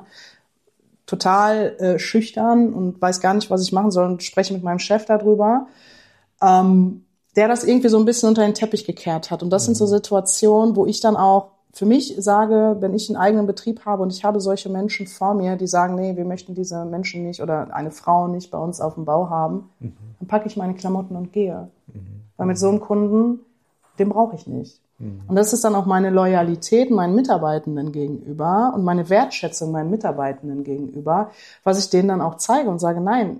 total äh, schüchtern und weiß gar nicht, was ich machen soll und spreche mit meinem Chef darüber, ähm, der das irgendwie so ein bisschen unter den Teppich gekehrt hat. Und das mhm. sind so Situationen, wo ich dann auch für mich sage, wenn ich einen eigenen Betrieb habe und ich habe solche Menschen vor mir, die sagen, nee, wir möchten diese Menschen nicht oder eine Frau nicht bei uns auf dem Bau haben, mhm. dann packe ich meine Klamotten und gehe. Mhm. Weil mit so einem Kunden, den brauche ich nicht. Und das ist dann auch meine Loyalität meinen Mitarbeitenden gegenüber und meine Wertschätzung meinen Mitarbeitenden gegenüber, was ich denen dann auch zeige und sage, nein,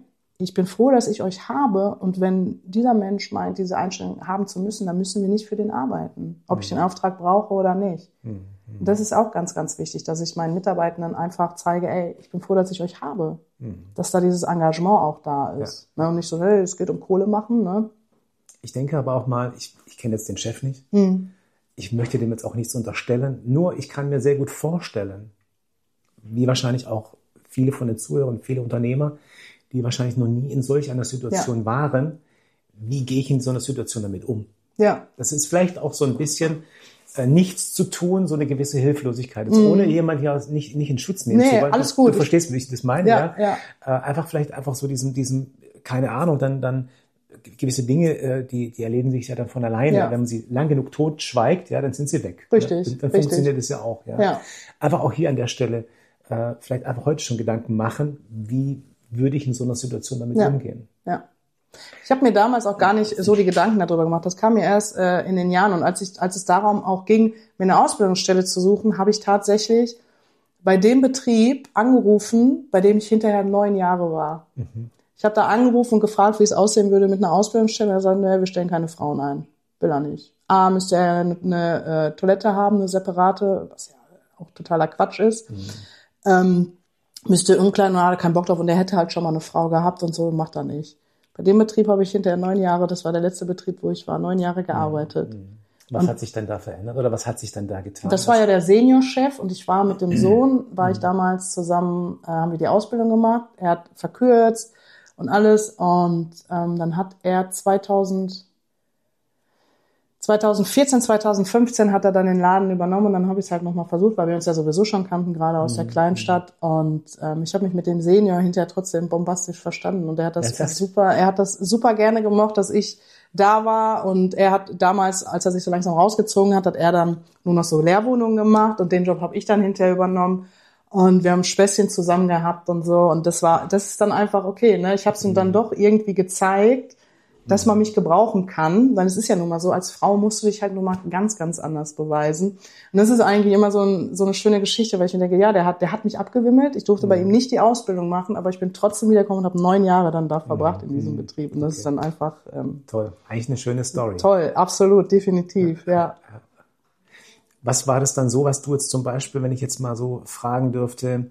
ich bin froh, dass ich euch habe. Und wenn dieser Mensch meint, diese Einstellung haben zu müssen, dann müssen wir nicht für den arbeiten, ob mhm. ich den Auftrag brauche oder nicht. Mhm. Und das ist auch ganz, ganz wichtig, dass ich meinen Mitarbeitenden einfach zeige, ey, ich bin froh, dass ich euch habe. Mhm. Dass da dieses Engagement auch da ist. Ja. Ne? Und nicht so, hey, es geht um Kohle machen. Ne? Ich denke aber auch mal, ich, ich kenne jetzt den Chef nicht. Mhm. Ich möchte dem jetzt auch nichts unterstellen. Nur ich kann mir sehr gut vorstellen, wie wahrscheinlich auch viele von den Zuhörern, viele Unternehmer, die wahrscheinlich noch nie in solch einer Situation ja. waren, wie gehe ich in so einer Situation damit um? Ja. Das ist vielleicht auch so ein bisschen äh, nichts zu tun, so eine gewisse Hilflosigkeit. Jetzt, mm. ohne jemand hier nicht, nicht in Schutz nehmen nee, zu wollen. Alles gut. Du verstehst, wie ich das meine. Ja, ja? ja. Äh, einfach vielleicht einfach so diesen, diesen, keine Ahnung, dann, dann gewisse Dinge, äh, die, die erleben sich ja dann von alleine. Ja. Wenn man sie lang genug tot schweigt, ja, dann sind sie weg. Richtig. Ja? Dann, dann richtig. funktioniert es ja auch. Ja? Ja. Einfach auch hier an der Stelle äh, vielleicht einfach heute schon Gedanken machen, wie würde ich in so einer Situation damit ja. umgehen. Ja. Ich habe mir damals auch gar nicht so die Gedanken darüber gemacht. Das kam mir erst äh, in den Jahren. Und als ich, als es darum auch ging, mir eine Ausbildungsstelle zu suchen, habe ich tatsächlich bei dem Betrieb angerufen, bei dem ich hinterher neun Jahre war. Mhm. Ich habe da angerufen und gefragt, wie es aussehen würde mit einer Ausbildungsstelle. Er sagt, nee, wir stellen keine Frauen ein. Will er nicht. A, müsste er eine, eine äh, Toilette haben, eine separate, was ja auch totaler Quatsch ist. Mhm. Ähm, müsste umkleiden und hatte keinen Bock drauf und der hätte halt schon mal eine Frau gehabt und so, macht er nicht. Bei dem Betrieb habe ich hinterher neun Jahre, das war der letzte Betrieb, wo ich war, neun Jahre gearbeitet. Was und hat sich denn da verändert oder was hat sich denn da getan? Das war ja der Seniorchef und ich war mit dem Sohn, war ich damals zusammen, äh, haben wir die Ausbildung gemacht, er hat verkürzt und alles und ähm, dann hat er zweitausend zweitausendvierzehn, zweitausendfünfzehn hat er dann den Laden übernommen und dann habe ich es halt nochmal versucht, weil wir uns ja sowieso schon kannten, gerade aus mhm. der Kleinstadt. Und ähm, ich habe mich mit dem Senior hinterher trotzdem bombastisch verstanden und er hat das, das super, er hat das super gerne gemocht, dass ich da war und er hat damals, als er sich so langsam rausgezogen hat, hat er dann nur noch so Lehrwohnungen gemacht und den Job habe ich dann hinterher übernommen. Und wir haben Späßchen zusammen gehabt und so und das war, das ist dann einfach okay, ne? Ich habe es ihm dann doch irgendwie gezeigt, dass man mich gebrauchen kann, weil es ist ja nun mal so, als Frau musst du dich halt nun mal ganz, ganz anders beweisen. Und das ist eigentlich immer so, ein, so eine schöne Geschichte, weil ich mir denke, ja, der hat, der hat mich abgewimmelt, ich durfte mhm. bei ihm nicht die Ausbildung machen, aber ich bin trotzdem wiedergekommen und habe neun Jahre dann da verbracht mhm. in diesem Betrieb. Und das okay. ist dann einfach... Ähm, toll, eigentlich eine schöne Story. Toll, absolut, definitiv, ja. ja. Was war das dann so, was du jetzt zum Beispiel, wenn ich jetzt mal so fragen dürfte,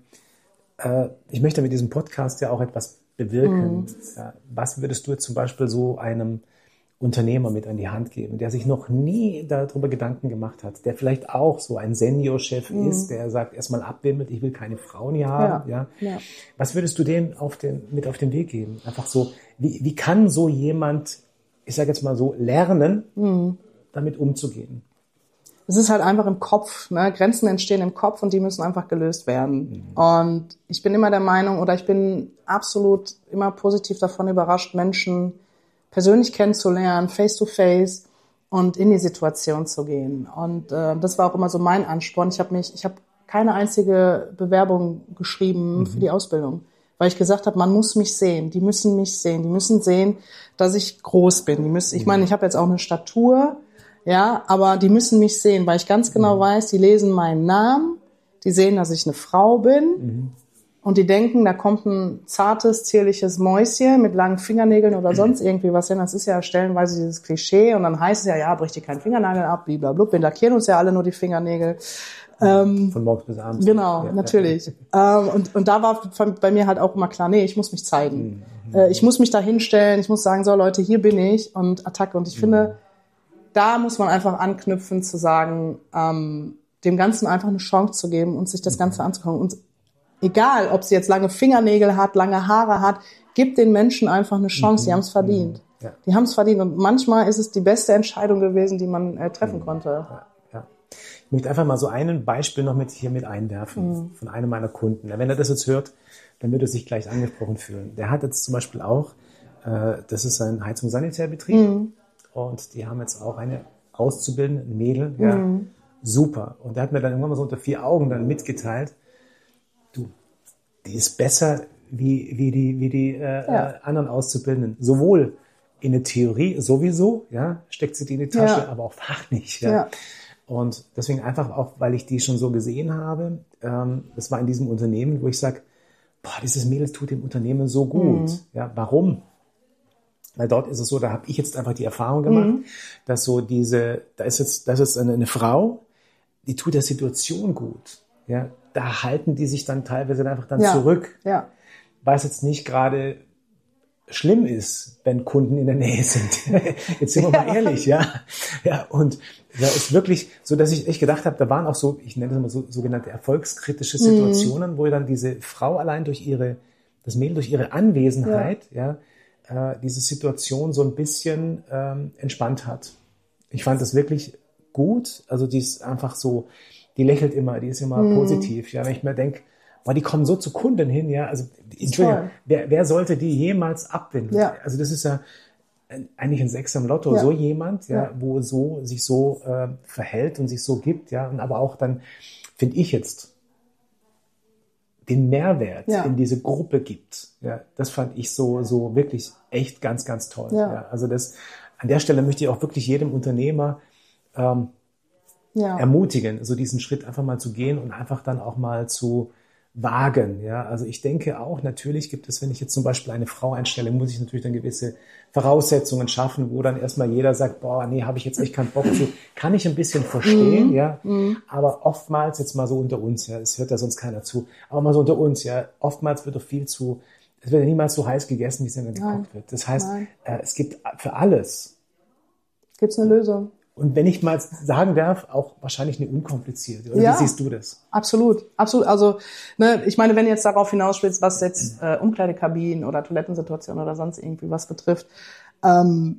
äh, ich möchte mit diesem Podcast ja auch etwas bewirken. Mhm. Ja, was würdest du jetzt zum Beispiel so einem Unternehmer mit an die Hand geben, der sich noch nie darüber Gedanken gemacht hat, der vielleicht auch so ein Seniorchef mhm. ist, der sagt, erstmal abwimmelt, ich will keine Frauen hier haben. Ja. Ja. Ja. Was würdest du dem auf den, mit auf den Weg geben? Einfach so, wie, wie kann so jemand, ich sage jetzt mal so, lernen, mhm. damit umzugehen? Es ist halt einfach im Kopf, ne? Grenzen entstehen im Kopf und die müssen einfach gelöst werden. Mhm. Und ich bin immer der Meinung oder ich bin absolut immer positiv davon überrascht, Menschen persönlich kennenzulernen, face to face und in die Situation zu gehen. Und äh, das war auch immer so mein Ansporn. Ich habe mich, ich habe keine einzige Bewerbung geschrieben mhm. für die Ausbildung, weil ich gesagt habe, man muss mich sehen, die müssen mich sehen, die müssen sehen, dass ich groß bin. Die müssen, ich meine, ich habe jetzt auch eine Statur. Ja, aber die müssen mich sehen, weil ich ganz genau mhm. weiß, die lesen meinen Namen, die sehen, dass ich eine Frau bin mhm. und die denken, da kommt ein zartes, zierliches Mäuschen mit langen Fingernägeln oder sonst irgendwie was hin. Das ist ja stellenweise dieses Klischee und dann heißt es ja, ja, brich dir keinen Fingernagel ab, blablabla. Wir lackieren uns ja alle nur die Fingernägel. Ähm, Von morgens bis abends. Genau, ja, natürlich. Ja. Ähm, und, und da war bei mir halt auch immer klar, nee, ich muss mich zeigen. Mhm. Äh, ich muss mich da hinstellen, ich muss sagen, so Leute, hier bin ich und Attacke. Und ich mhm. finde, da muss man einfach anknüpfen, zu sagen, ähm, dem Ganzen einfach eine Chance zu geben und sich das Ganze anzugucken. Und egal, ob sie jetzt lange Fingernägel hat, lange Haare hat, gibt den Menschen einfach eine Chance, die haben es verdient. Ja. Die haben es verdient und manchmal ist es die beste Entscheidung gewesen, die man äh, treffen mhm. konnte. Ja, ja. Ich möchte einfach mal so ein Beispiel noch mit hier mit einwerfen mhm. von einem meiner Kunden. Wenn er das jetzt hört, dann wird er sich gleich angesprochen fühlen. Der hat jetzt zum Beispiel auch, äh, das ist ein Heizung- und Sanitärbetrieb, mhm. und die haben jetzt auch eine auszubildende, ein Mädel, ja, mhm. super. Und der hat mir dann irgendwann mal so unter vier Augen dann mitgeteilt, du, die ist besser wie, wie die, wie die äh, ja. äh, anderen Auszubildenden. Sowohl in der Theorie sowieso, ja, steckt sie die in die Tasche, ja. aber auch fachlich, ja. ja. Und deswegen einfach auch, weil ich die schon so gesehen habe, ähm, das war in diesem Unternehmen, wo ich sage, boah, dieses Mädel tut dem Unternehmen so gut. Mhm. Ja, warum? Weil dort ist es so, da habe ich jetzt einfach die Erfahrung gemacht, mhm. dass so diese, da ist jetzt, das ist eine, eine Frau, die tut der Situation gut. Ja, da halten die sich dann teilweise einfach dann ja. zurück. Ja. Weil es jetzt nicht gerade schlimm ist, wenn Kunden in der Nähe sind. Jetzt sind wir ja. mal ehrlich, ja. Ja, und da ist wirklich so, dass ich echt gedacht habe, da waren auch so, ich nenne das mal so sogenannte erfolgskritische Situationen, mhm. wo dann diese Frau allein durch ihre, das Mädel durch ihre Anwesenheit, ja, ja äh, diese Situation so ein bisschen ähm, entspannt hat. Ich fand das wirklich gut. Also die ist einfach so, die lächelt immer, die ist immer mhm. positiv. Ja, wenn ich mir denke, boah, die kommen so zu Kunden hin, ja. Also Entschuldigung, wer, wer sollte die jemals abwenden? Ja. Also das ist ja eigentlich ein Sechser im Lotto, ja. so jemand, ja, ja, wo so sich so äh, verhält und sich so gibt, ja, und aber auch dann finde ich jetzt den Mehrwert ja. in diese Gruppe gibt. Ja, das fand ich so so wirklich echt ganz ganz toll. Ja. Ja, also das an der Stelle möchte ich auch wirklich jedem Unternehmer ähm, ja. ermutigen, so diesen Schritt einfach mal zu gehen und einfach dann auch mal zu wagen, ja, also ich denke auch, natürlich gibt es, wenn ich jetzt zum Beispiel eine Frau einstelle, muss ich natürlich dann gewisse Voraussetzungen schaffen, wo dann erstmal jeder sagt, boah, nee, habe ich jetzt echt keinen Bock zu, kann ich ein bisschen verstehen, mm, ja, mm. aber oftmals, jetzt mal so unter uns, ja, es hört ja sonst keiner zu, aber mal so unter uns, ja, oftmals wird doch viel zu, es wird ja niemals so heiß gegessen, wie es dann gekocht wird. Das heißt, äh, es gibt für alles. Gibt's eine Lösung. Und wenn ich mal sagen darf, auch wahrscheinlich eine unkomplizierte. Oder ja, wie siehst du das? Absolut, absolut. Also, ne, ich meine, wenn du jetzt darauf hinausspielst, was jetzt äh, Umkleidekabinen oder Toilettensituationen oder sonst irgendwie was betrifft, ähm,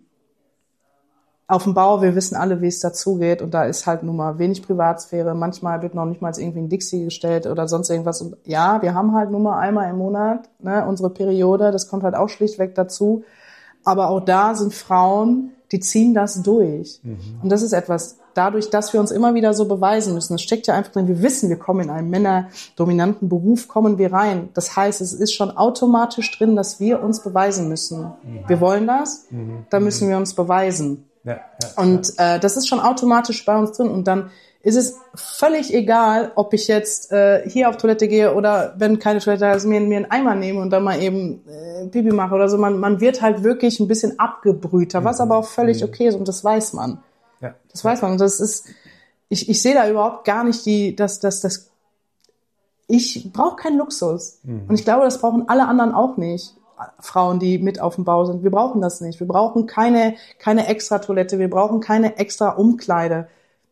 auf dem Bau, wir wissen alle, wie es dazugeht, und da ist halt nun mal wenig Privatsphäre. Manchmal wird noch nicht mal irgendwie ein Dixie gestellt oder sonst irgendwas. Und ja, wir haben halt nun mal einmal im Monat, ne, unsere Periode, das kommt halt auch schlichtweg dazu. Aber auch da sind Frauen, die ziehen das durch. Mhm. Und das ist etwas, dadurch, dass wir uns immer wieder so beweisen müssen. Es steckt ja einfach drin, wir wissen, wir kommen in einen männerdominanten Beruf, kommen wir rein. Das heißt, es ist schon automatisch drin, dass wir uns beweisen müssen. Mhm. Wir wollen das, mhm. dann müssen wir uns beweisen. Ja, ja, und äh, das ist schon automatisch bei uns drin. Und dann ist es völlig egal, ob ich jetzt äh, hier auf Toilette gehe oder, wenn keine Toilette ist, mir, mir einen Eimer nehme und dann mal eben äh, Pipi mache oder so. Man, man wird halt wirklich ein bisschen abgebrühter, mhm. was aber auch völlig mhm. okay ist, und das weiß man. Ja. Das weiß man. Und das ist, ich, ich sehe da überhaupt gar nicht die, dass, dass, dass, ich brauche keinen Luxus. Mhm. Und ich glaube, das brauchen alle anderen auch nicht. Frauen, die mit auf dem Bau sind. Wir brauchen das nicht. Wir brauchen keine, keine extra Toilette. Wir brauchen keine extra Umkleide.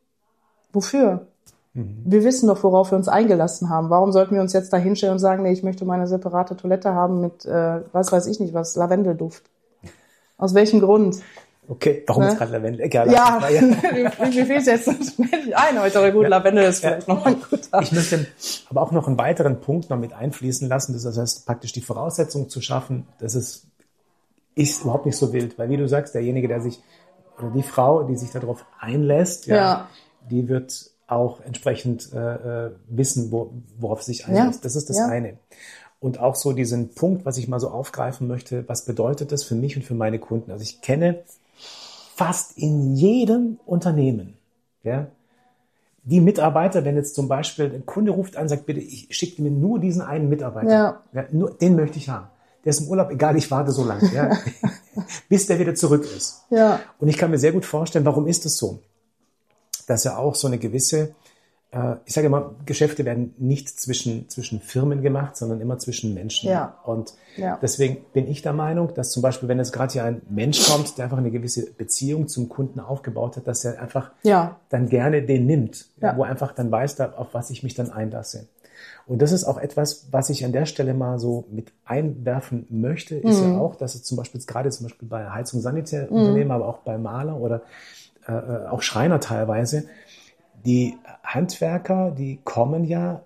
Wofür? Mhm. Wir wissen doch, worauf wir uns eingelassen haben. Warum sollten wir uns jetzt da hinstellen und sagen, nee, ich möchte meine separate Toilette haben mit, äh, was weiß ich nicht was, Lavendelduft? Aus welchem Grund? Okay, warum ne? ist gerade Lavendel? Egal. Ja, ja. Wie viel ist jetzt nicht ein heute? Aber gut, ja. Lavendel ist vielleicht ja. noch mal gut. Ich möchte aber auch noch einen weiteren Punkt noch mit einfließen lassen. Das heißt, praktisch die Voraussetzung zu schaffen, das ist, ist überhaupt nicht so wild. Weil wie du sagst, derjenige, der sich, oder die Frau, die sich darauf einlässt, ja, ja. die wird auch entsprechend äh, wissen, wo, worauf sie sich einlässt. Ja. Das ist das ja. eine. Und auch so diesen Punkt, was ich mal so aufgreifen möchte, was bedeutet das für mich und für meine Kunden? Also ich kenne fast in jedem Unternehmen, ja, die Mitarbeiter, wenn jetzt zum Beispiel ein Kunde ruft an und sagt, bitte, ich schicke mir nur diesen einen Mitarbeiter, ja. Ja, nur, den möchte ich haben. Der ist im Urlaub, egal, ich warte so lange, ja, bis der wieder zurück ist. Ja. Und ich kann mir sehr gut vorstellen, warum ist das so? Dass ja auch so eine gewisse, äh, ich sage immer, Geschäfte werden nicht zwischen, zwischen Firmen gemacht, sondern immer zwischen Menschen. Ja. Und ja. deswegen bin ich der Meinung, dass zum Beispiel, wenn jetzt gerade hier ein Mensch kommt, der einfach eine gewisse Beziehung zum Kunden aufgebaut hat, dass er einfach ja. dann gerne den nimmt, ja. wo er einfach dann weiß, auf was ich mich dann einlasse. Und das ist auch etwas, was ich an der Stelle mal so mit einwerfen möchte, ist mhm. ja auch, dass es zum Beispiel gerade zum Beispiel bei Heizung, Sanitärunternehmen, mhm. aber auch bei Maler oder äh, auch Schreiner teilweise, die Handwerker, die kommen ja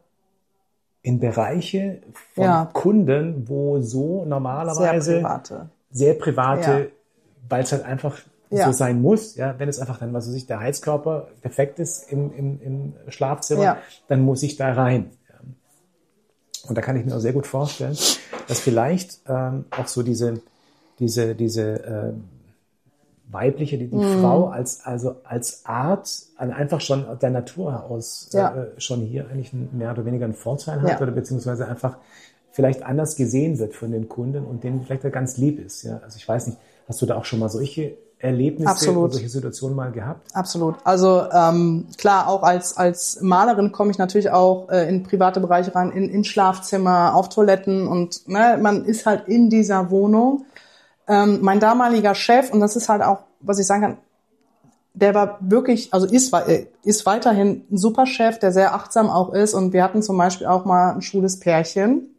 in Bereiche von ja. Kunden, wo so normalerweise sehr private, sehr private ja. weil es halt einfach ja. so sein muss. Ja, wenn es einfach dann, was weiß ich, der Heizkörper defekt ist im, im, im Schlafzimmer, ja. dann muss ich da rein. Ja. Und da kann ich mir auch sehr gut vorstellen, dass vielleicht ähm, auch so diese diese diese äh, weibliche, die, die mm. Frau als, also als Art, einfach schon der Natur aus ja. äh, schon hier eigentlich mehr oder weniger einen Vorteil hat, ja. oder beziehungsweise einfach vielleicht anders gesehen wird von den Kunden und denen vielleicht ganz lieb ist. Ja? Also ich weiß nicht, hast du da auch schon mal solche Erlebnisse Absolut. oder solche Situationen mal gehabt? Absolut. Also ähm, klar, auch als als Malerin komme ich natürlich auch äh, in private Bereiche rein, in, in Schlafzimmer, auf Toiletten und ne, man ist halt in dieser Wohnung. Ähm, mein damaliger Chef, und das ist halt auch, was ich sagen kann, der war wirklich, also ist, ist weiterhin ein super Chef, der sehr achtsam auch ist. Und wir hatten zum Beispiel auch mal ein schwules Pärchen,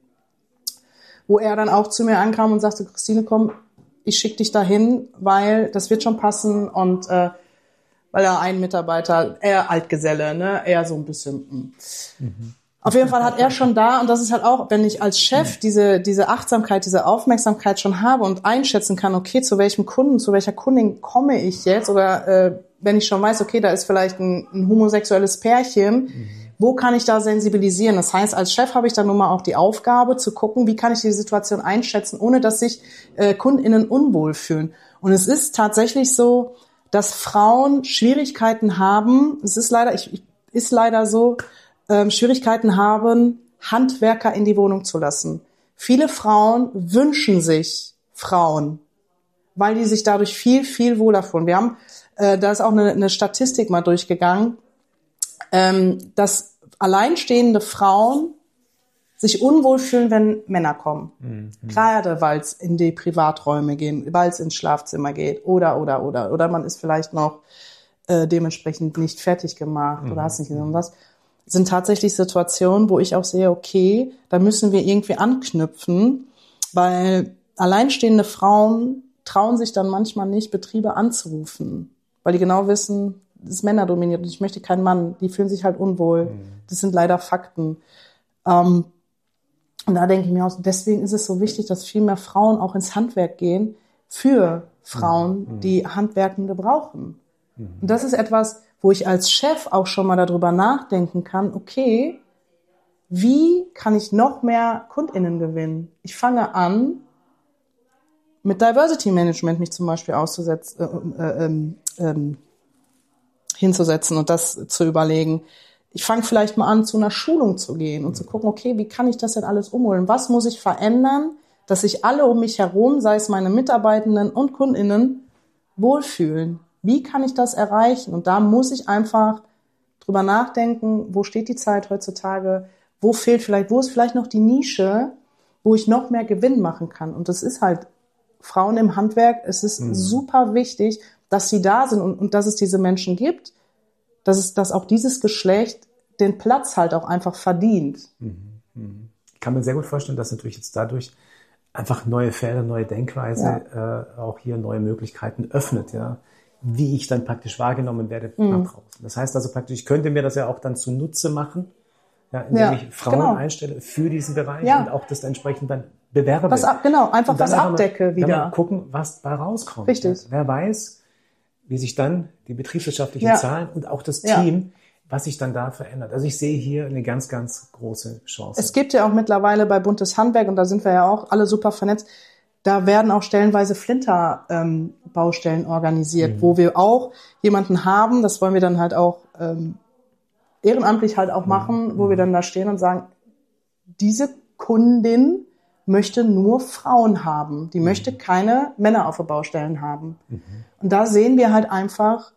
wo er dann auch zu mir ankam und sagte, Christine, komm, ich schicke dich dahin, weil das wird schon passen. Und äh, weil er einen Mitarbeiter, eher Altgeselle, ne, eher so ein bisschen. Mhm. Auf jeden Fall hat er schon da, und das ist halt auch, wenn ich als Chef diese diese Achtsamkeit, diese Aufmerksamkeit schon habe und einschätzen kann, okay, zu welchem Kunden, zu welcher Kundin komme ich jetzt, oder äh, wenn ich schon weiß, okay, da ist vielleicht ein, ein homosexuelles Pärchen, mhm. wo kann ich da sensibilisieren? Das heißt, als Chef habe ich dann nun mal auch die Aufgabe zu gucken, wie kann ich die Situation einschätzen, ohne dass sich äh, KundInnen unwohl fühlen. Und es ist tatsächlich so, dass Frauen Schwierigkeiten haben, es ist leider, ich, ist leider so, Ähm, Schwierigkeiten haben, Handwerker in die Wohnung zu lassen. Viele Frauen wünschen sich Frauen, weil die sich dadurch viel, viel wohler fühlen. Wir haben, äh, da ist auch eine, eine Statistik mal durchgegangen, ähm, dass alleinstehende Frauen sich unwohl fühlen, wenn Männer kommen. Mhm. Gerade weil es in die Privaträume gehen, weil es ins Schlafzimmer geht oder, oder, oder. Oder man ist vielleicht noch äh, dementsprechend nicht fertig gemacht mhm. oder hast nicht gesehen was. Sind tatsächlich Situationen, wo ich auch sehe, okay, da müssen wir irgendwie anknüpfen, weil alleinstehende Frauen trauen sich dann manchmal nicht, Betriebe anzurufen, weil die genau wissen, das ist männerdominiert und ich möchte keinen Mann, die fühlen sich halt unwohl. Das sind leider Fakten. Ähm, und da denke ich mir auch, deswegen ist es so wichtig, dass viel mehr Frauen auch ins Handwerk gehen für Frauen, die Handwerkende brauchen. Und das ist etwas, wo ich als Chef auch schon mal darüber nachdenken kann, okay, wie kann ich noch mehr KundInnen gewinnen? Ich fange an, mit Diversity Management mich zum Beispiel auszusetzen, äh, äh, äh, hinzusetzen und das zu überlegen. Ich fange vielleicht mal an, zu einer Schulung zu gehen und mhm. zu gucken, okay, wie kann ich das denn alles umholen? Was muss ich verändern, dass sich alle um mich herum, sei es meine Mitarbeitenden und KundInnen, wohlfühlen? Wie kann ich das erreichen? Und da muss ich einfach drüber nachdenken, wo steht die Zeit heutzutage? Wo fehlt vielleicht, wo ist vielleicht noch die Nische, wo ich noch mehr Gewinn machen kann? Und das ist halt Frauen im Handwerk. Es ist mhm. super wichtig, dass sie da sind und, und dass es diese Menschen gibt, dass es, dass auch dieses Geschlecht den Platz halt auch einfach verdient. Mhm. Mhm. Ich kann mir sehr gut vorstellen, dass natürlich jetzt dadurch einfach neue Felder, neue Denkweise, ja. äh, auch hier neue Möglichkeiten öffnet, ja. Wie ich dann praktisch wahrgenommen werde mhm. nach draußen. Das heißt also praktisch, ich könnte mir das ja auch dann zunutze machen, ja, indem ja, ich Frauen genau. einstelle für diesen Bereich ja. und auch das entsprechend dann bewerbe. Was ab, genau, einfach was abdecke mal, wieder. Mal gucken, was da rauskommt. Richtig. Ja. Wer weiß, wie sich dann die betriebswirtschaftlichen ja. Zahlen und auch das ja. Team, was sich dann da verändert. Also ich sehe hier eine ganz, ganz große Chance. Es gibt ja auch mittlerweile bei Buntes Handwerk, und da sind wir ja auch alle super vernetzt, da werden auch stellenweise Flinter-Baustellen ähm, organisiert, mhm. wo wir auch jemanden haben, das wollen wir dann halt auch ähm, ehrenamtlich halt auch machen, mhm. wo wir dann da stehen und sagen, diese Kundin möchte nur Frauen haben, die mhm. möchte keine Männer auf den Baustellen haben. Mhm. Und da sehen wir halt einfach,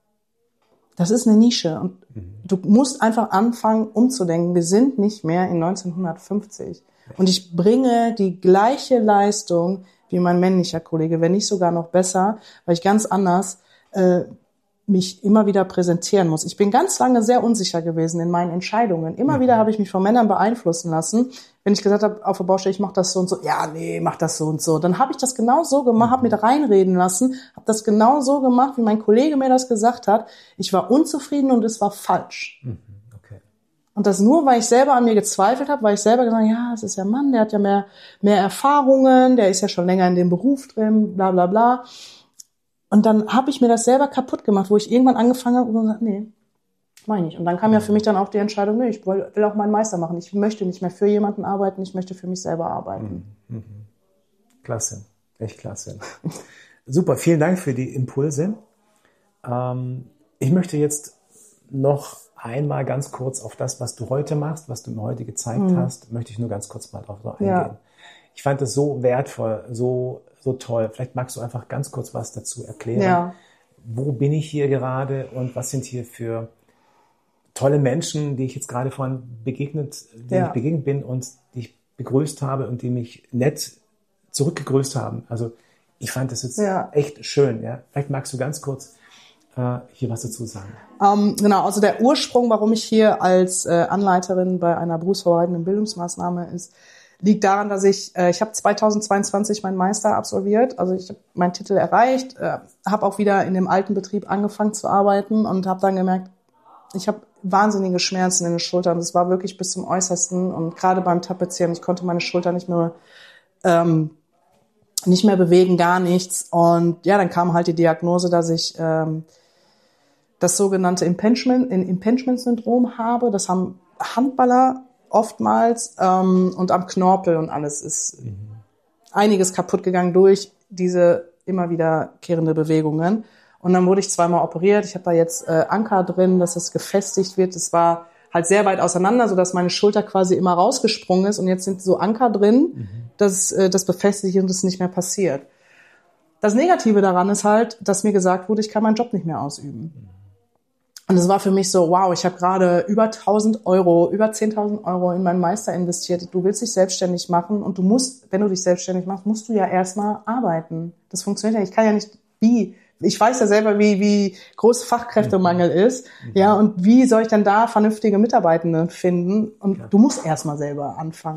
das ist eine Nische und mhm. du musst einfach anfangen umzudenken. Wir sind nicht mehr in neunzehnhundertfünfzig. Und ich bringe die gleiche Leistung wie mein männlicher Kollege, wenn nicht sogar noch besser, weil ich ganz anders äh, mich immer wieder präsentieren muss. Ich bin ganz lange sehr unsicher gewesen in meinen Entscheidungen. Immer mhm. wieder habe ich mich von Männern beeinflussen lassen. Wenn ich gesagt habe, auf der Baustelle, ich mache das so und so, ja, nee, mach das so und so. Dann habe ich das genau so gemacht, habe mir da reinreden lassen, habe das genau so gemacht, wie mein Kollege mir das gesagt hat. Ich war unzufrieden und es war falsch. Mhm. Okay. Und das nur, weil ich selber an mir gezweifelt habe, weil ich selber gesagt habe, ja, es ist ja ein Mann, der hat ja mehr, mehr Erfahrungen, der ist ja schon länger in dem Beruf drin, bla bla bla. Und dann habe ich mir das selber kaputt gemacht, wo ich irgendwann angefangen habe und gesagt, nee, mach ich nicht. Und dann kam ja für mich dann auch die Entscheidung, nee, ich will auch meinen Meister machen. Ich möchte nicht mehr für jemanden arbeiten, ich möchte für mich selber arbeiten. Mhm. Klasse, echt klasse. Super, vielen Dank für die Impulse. Ähm, ich möchte jetzt noch einmal ganz kurz auf das, was du heute machst, was du mir heute gezeigt mhm. hast, möchte ich nur ganz kurz mal drauf eingehen. Ja. Ich fand es so wertvoll, so, so toll. Vielleicht magst du einfach ganz kurz was dazu erklären. Ja. Wo bin ich hier gerade und was sind hier für tolle Menschen, die ich jetzt gerade vorhin begegnet, denen ja. ich begegnet bin und die ich begrüßt habe und die mich nett zurückgegrüßt haben. Also ich fand das jetzt ja. echt schön. Ja? Vielleicht magst du ganz kurz äh, hier was dazu sagen. Ähm, genau, also der Ursprung, warum ich hier als äh, Anleiterin bei einer berufsvorbereitenden Bildungsmaßnahme ist, liegt daran, dass ich, äh, ich habe zweitausendzweiundzwanzig meinen Meister absolviert, also ich habe meinen Titel erreicht, äh, habe auch wieder in dem alten Betrieb angefangen zu arbeiten und habe dann gemerkt, ich habe wahnsinnige Schmerzen in den Schultern. Das war wirklich bis zum Äußersten und gerade beim Tapezieren, ich konnte meine Schulter nicht mehr ähm, nicht mehr bewegen, gar nichts. Und ja, dann kam halt die Diagnose, dass ich ähm, das sogenannte Impingement, Impingement-Syndrom habe. Das haben Handballer oftmals ähm, und am Knorpel und alles ist mhm. einiges kaputt gegangen durch diese immer wiederkehrende Bewegungen. Und dann wurde ich zweimal operiert. Ich habe da jetzt äh, Anker drin, dass es gefestigt wird. Es war halt sehr weit auseinander, sodass meine Schulter quasi immer rausgesprungen ist. Und jetzt sind so Anker drin, mhm. dass äh, das befestigt und das nicht mehr passiert. Das Negative daran ist halt, dass mir gesagt wurde, ich kann meinen Job nicht mehr ausüben. Mhm. Und es war für mich so, wow, ich habe gerade über tausend Euro, über zehntausend Euro in meinen Meister investiert. Du willst dich selbstständig machen und du musst, wenn du dich selbstständig machst, musst du ja erstmal arbeiten. Das funktioniert ja. Ich kann ja nicht, wie... Ich weiß ja selber, wie, wie groß Fachkräftemangel ist. Ja, und wie soll ich denn da vernünftige Mitarbeitende finden? Und ja. du musst erstmal selber anfangen.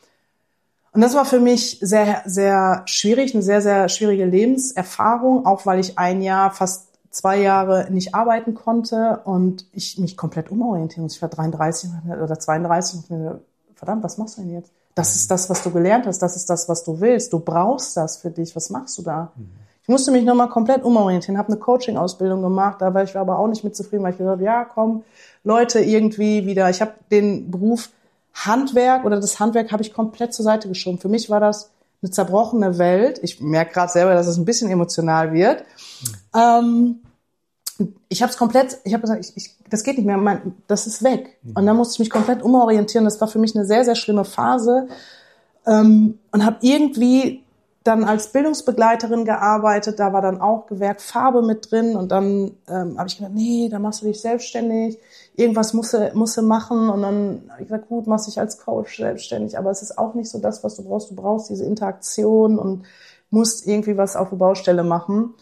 Und das war für mich sehr, sehr schwierig, eine sehr, sehr schwierige Lebenserfahrung, auch weil ich ein Jahr, fast zwei Jahre nicht arbeiten konnte und ich mich komplett umorientieren muss. Ich war dreiunddreißig oder zweiunddreißig und mir, verdammt, was machst du denn jetzt? Das ist das, was du gelernt hast, das ist das, was du willst. Du brauchst das für dich. Was machst du da? Mhm. Ich musste mich nochmal komplett umorientieren, habe eine Coaching-Ausbildung gemacht, da war ich aber auch nicht mit zufrieden, weil ich gesagt habe, ja komm, Leute, irgendwie wieder, ich habe den Beruf Handwerk oder das Handwerk habe ich komplett zur Seite geschoben. Für mich war das eine zerbrochene Welt. Ich merke gerade selber, dass es ein bisschen emotional wird. Mhm. Ähm, ich habe es komplett, ich habe gesagt, ich, ich, das geht nicht mehr, mein, das ist weg. Mhm. Und dann musste ich mich komplett umorientieren. Das war für mich eine sehr, sehr schlimme Phase ähm, und habe irgendwie dann als Bildungsbegleiterin gearbeitet, da war dann auch Gewerk Farbe mit drin und dann ähm, habe ich gedacht, nee, dann machst du dich selbstständig, irgendwas musst du, musst du machen und dann habe ich gesagt, gut, machst dich als Coach selbstständig, aber es ist auch nicht so das, was du brauchst, du brauchst diese Interaktion und musst irgendwie was auf der Baustelle machen.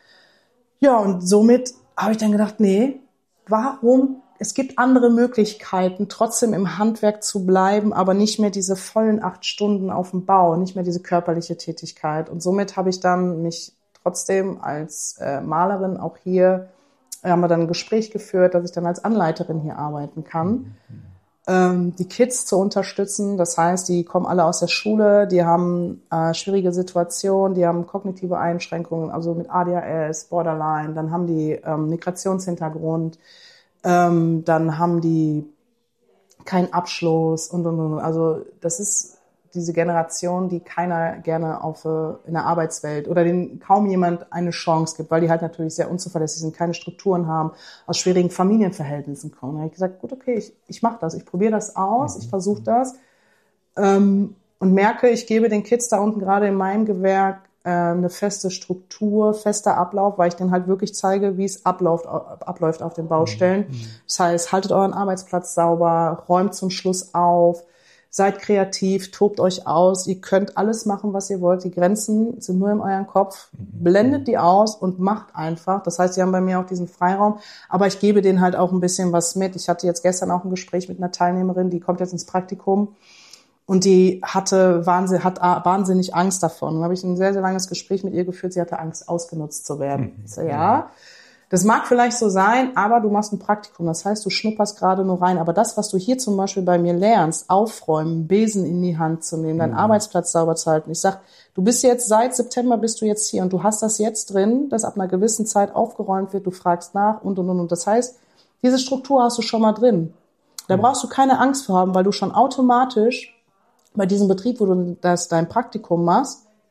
Ja, und somit habe ich dann gedacht, nee, warum? Es gibt andere Möglichkeiten, trotzdem im Handwerk zu bleiben, aber nicht mehr diese vollen acht Stunden auf dem Bau, nicht mehr diese körperliche Tätigkeit. Und somit habe ich dann mich trotzdem als äh, Malerin auch hier, äh, haben wir dann ein Gespräch geführt, dass ich dann als Anleiterin hier arbeiten kann, mhm. ähm, die Kids zu unterstützen. Das heißt, die kommen alle aus der Schule, die haben äh, schwierige Situationen, die haben kognitive Einschränkungen, also mit A D H S, Borderline, dann haben die ähm, Migrationshintergrund, Ähm, dann haben die keinen Abschluss und, und, und. Also das ist diese Generation, die keiner gerne auf in der Arbeitswelt oder denen kaum jemand eine Chance gibt, weil die halt natürlich sehr unzuverlässig sind, keine Strukturen haben, aus schwierigen Familienverhältnissen kommen. Da habe ich gesagt, gut, okay, ich, ich mache das, ich probiere das aus, ich versuche das ähm, und merke, ich gebe den Kids da unten gerade in meinem Gewerk eine feste Struktur, fester Ablauf, weil ich denen halt wirklich zeige, wie es abläuft, abläuft auf den Baustellen. Mhm. Das heißt, haltet euren Arbeitsplatz sauber, räumt zum Schluss auf, seid kreativ, tobt euch aus, ihr könnt alles machen, was ihr wollt, die Grenzen sind nur in eurem Kopf, mhm. blendet die aus und macht einfach. Das heißt, sie haben bei mir auch diesen Freiraum, aber ich gebe denen halt auch ein bisschen was mit. Ich hatte jetzt gestern auch ein Gespräch mit einer Teilnehmerin, die kommt jetzt ins Praktikum. Und die hatte wahnsinn, hat wahnsinnig Angst davon. Dann habe ich ein sehr, sehr langes Gespräch mit ihr geführt. Sie hatte Angst, ausgenutzt zu werden. Mhm. Ich so, ja, das mag vielleicht so sein, aber du machst ein Praktikum. Das heißt, du schnupperst gerade nur rein. Aber das, was du hier zum Beispiel bei mir lernst, aufräumen, Besen in die Hand zu nehmen, deinen mhm. Arbeitsplatz sauber zu halten. Ich sag, du bist jetzt, seit September bist du jetzt hier und du hast das jetzt drin, dass ab einer gewissen Zeit aufgeräumt wird, du fragst nach und, und, und. Und das heißt, diese Struktur hast du schon mal drin. Da mhm. brauchst du keine Angst vor haben, weil du schon automatisch bei diesem Betrieb, wo du das dein Praktikum machst,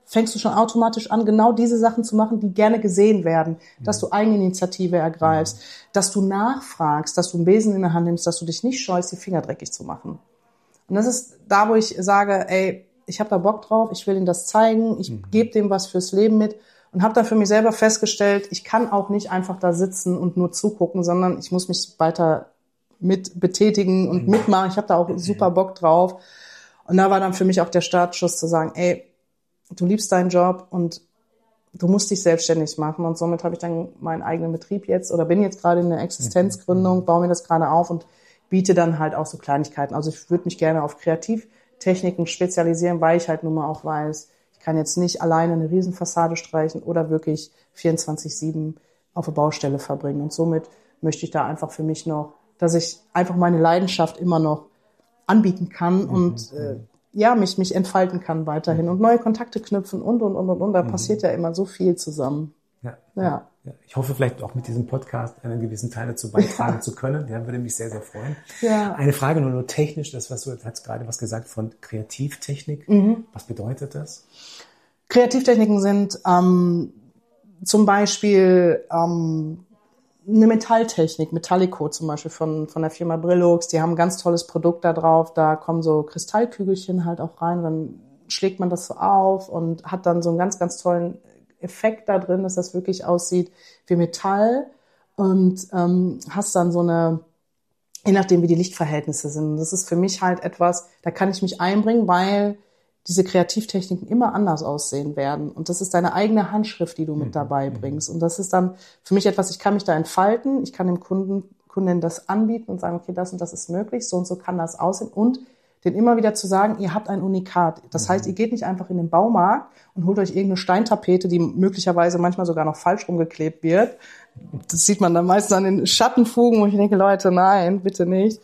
fängst du schon automatisch an, genau diese Sachen zu machen, die gerne gesehen werden, dass du Eigeninitiative ergreifst, dass du nachfragst, dass du einen Besen in der Hand nimmst, dass du dich nicht scheust, die Finger dreckig zu machen. Und das ist da, wo ich sage, ey, ich habe da Bock drauf, ich will ihm das zeigen, ich mhm. gebe dem was fürs Leben mit und habe dann für mich selber festgestellt, ich kann auch nicht einfach da sitzen und nur zugucken, sondern ich muss mich weiter mit betätigen und mhm. mitmachen. Ich habe da auch super Bock drauf. Und da war dann für mich auch der Startschuss zu sagen, ey, du liebst deinen Job und du musst dich selbstständig machen. Und somit habe ich dann meinen eigenen Betrieb jetzt oder bin jetzt gerade in der Existenzgründung, baue mir das gerade auf und biete dann halt auch so Kleinigkeiten. Also ich würde mich gerne auf Kreativtechniken spezialisieren, weil ich halt nun mal auch weiß, ich kann jetzt nicht alleine eine Riesenfassade streichen oder wirklich vierundzwanzig sieben auf der Baustelle verbringen. Und somit möchte ich da einfach für mich noch, dass ich einfach meine Leidenschaft immer noch anbieten kann mhm. und äh, ja, mich, mich entfalten kann weiterhin und neue Kontakte knüpfen und, und, und, und, und. Da mhm. passiert ja immer so viel zusammen. Ja, ja. ja. Ich hoffe vielleicht auch mit diesem Podcast einen gewissen Teil dazu beitragen ja. zu können. Ja, würde mich sehr, sehr freuen. Ja. Eine Frage nur, nur technisch, das, was du hast gerade was gesagt von Kreativtechnik. Mhm. Was bedeutet das? Kreativtechniken sind ähm, zum Beispiel ähm, eine Metalltechnik, Metallico zum Beispiel von von der Firma Brillux, die haben ein ganz tolles Produkt da drauf, da kommen so Kristallkügelchen halt auch rein, dann schlägt man das so auf und hat dann so einen ganz, ganz tollen Effekt da drin, dass das wirklich aussieht wie Metall und ähm, hast dann so eine, je nachdem wie die Lichtverhältnisse sind. Das ist für mich halt etwas, da kann ich mich einbringen, weil diese Kreativtechniken immer anders aussehen werden. Und das ist deine eigene Handschrift, die du mit dabei bringst. Und das ist dann für mich etwas, ich kann mich da entfalten, ich kann dem Kunden, Kunden das anbieten und sagen, okay, das und das ist möglich, so und so kann das aussehen. Und den immer wieder zu sagen, ihr habt ein Unikat. Das heißt, ihr geht nicht einfach in den Baumarkt und holt euch irgendeine Steintapete, die möglicherweise manchmal sogar noch falsch rumgeklebt wird. Das sieht man dann meistens an den Schattenfugen, wo ich denke, Leute, nein, bitte nicht.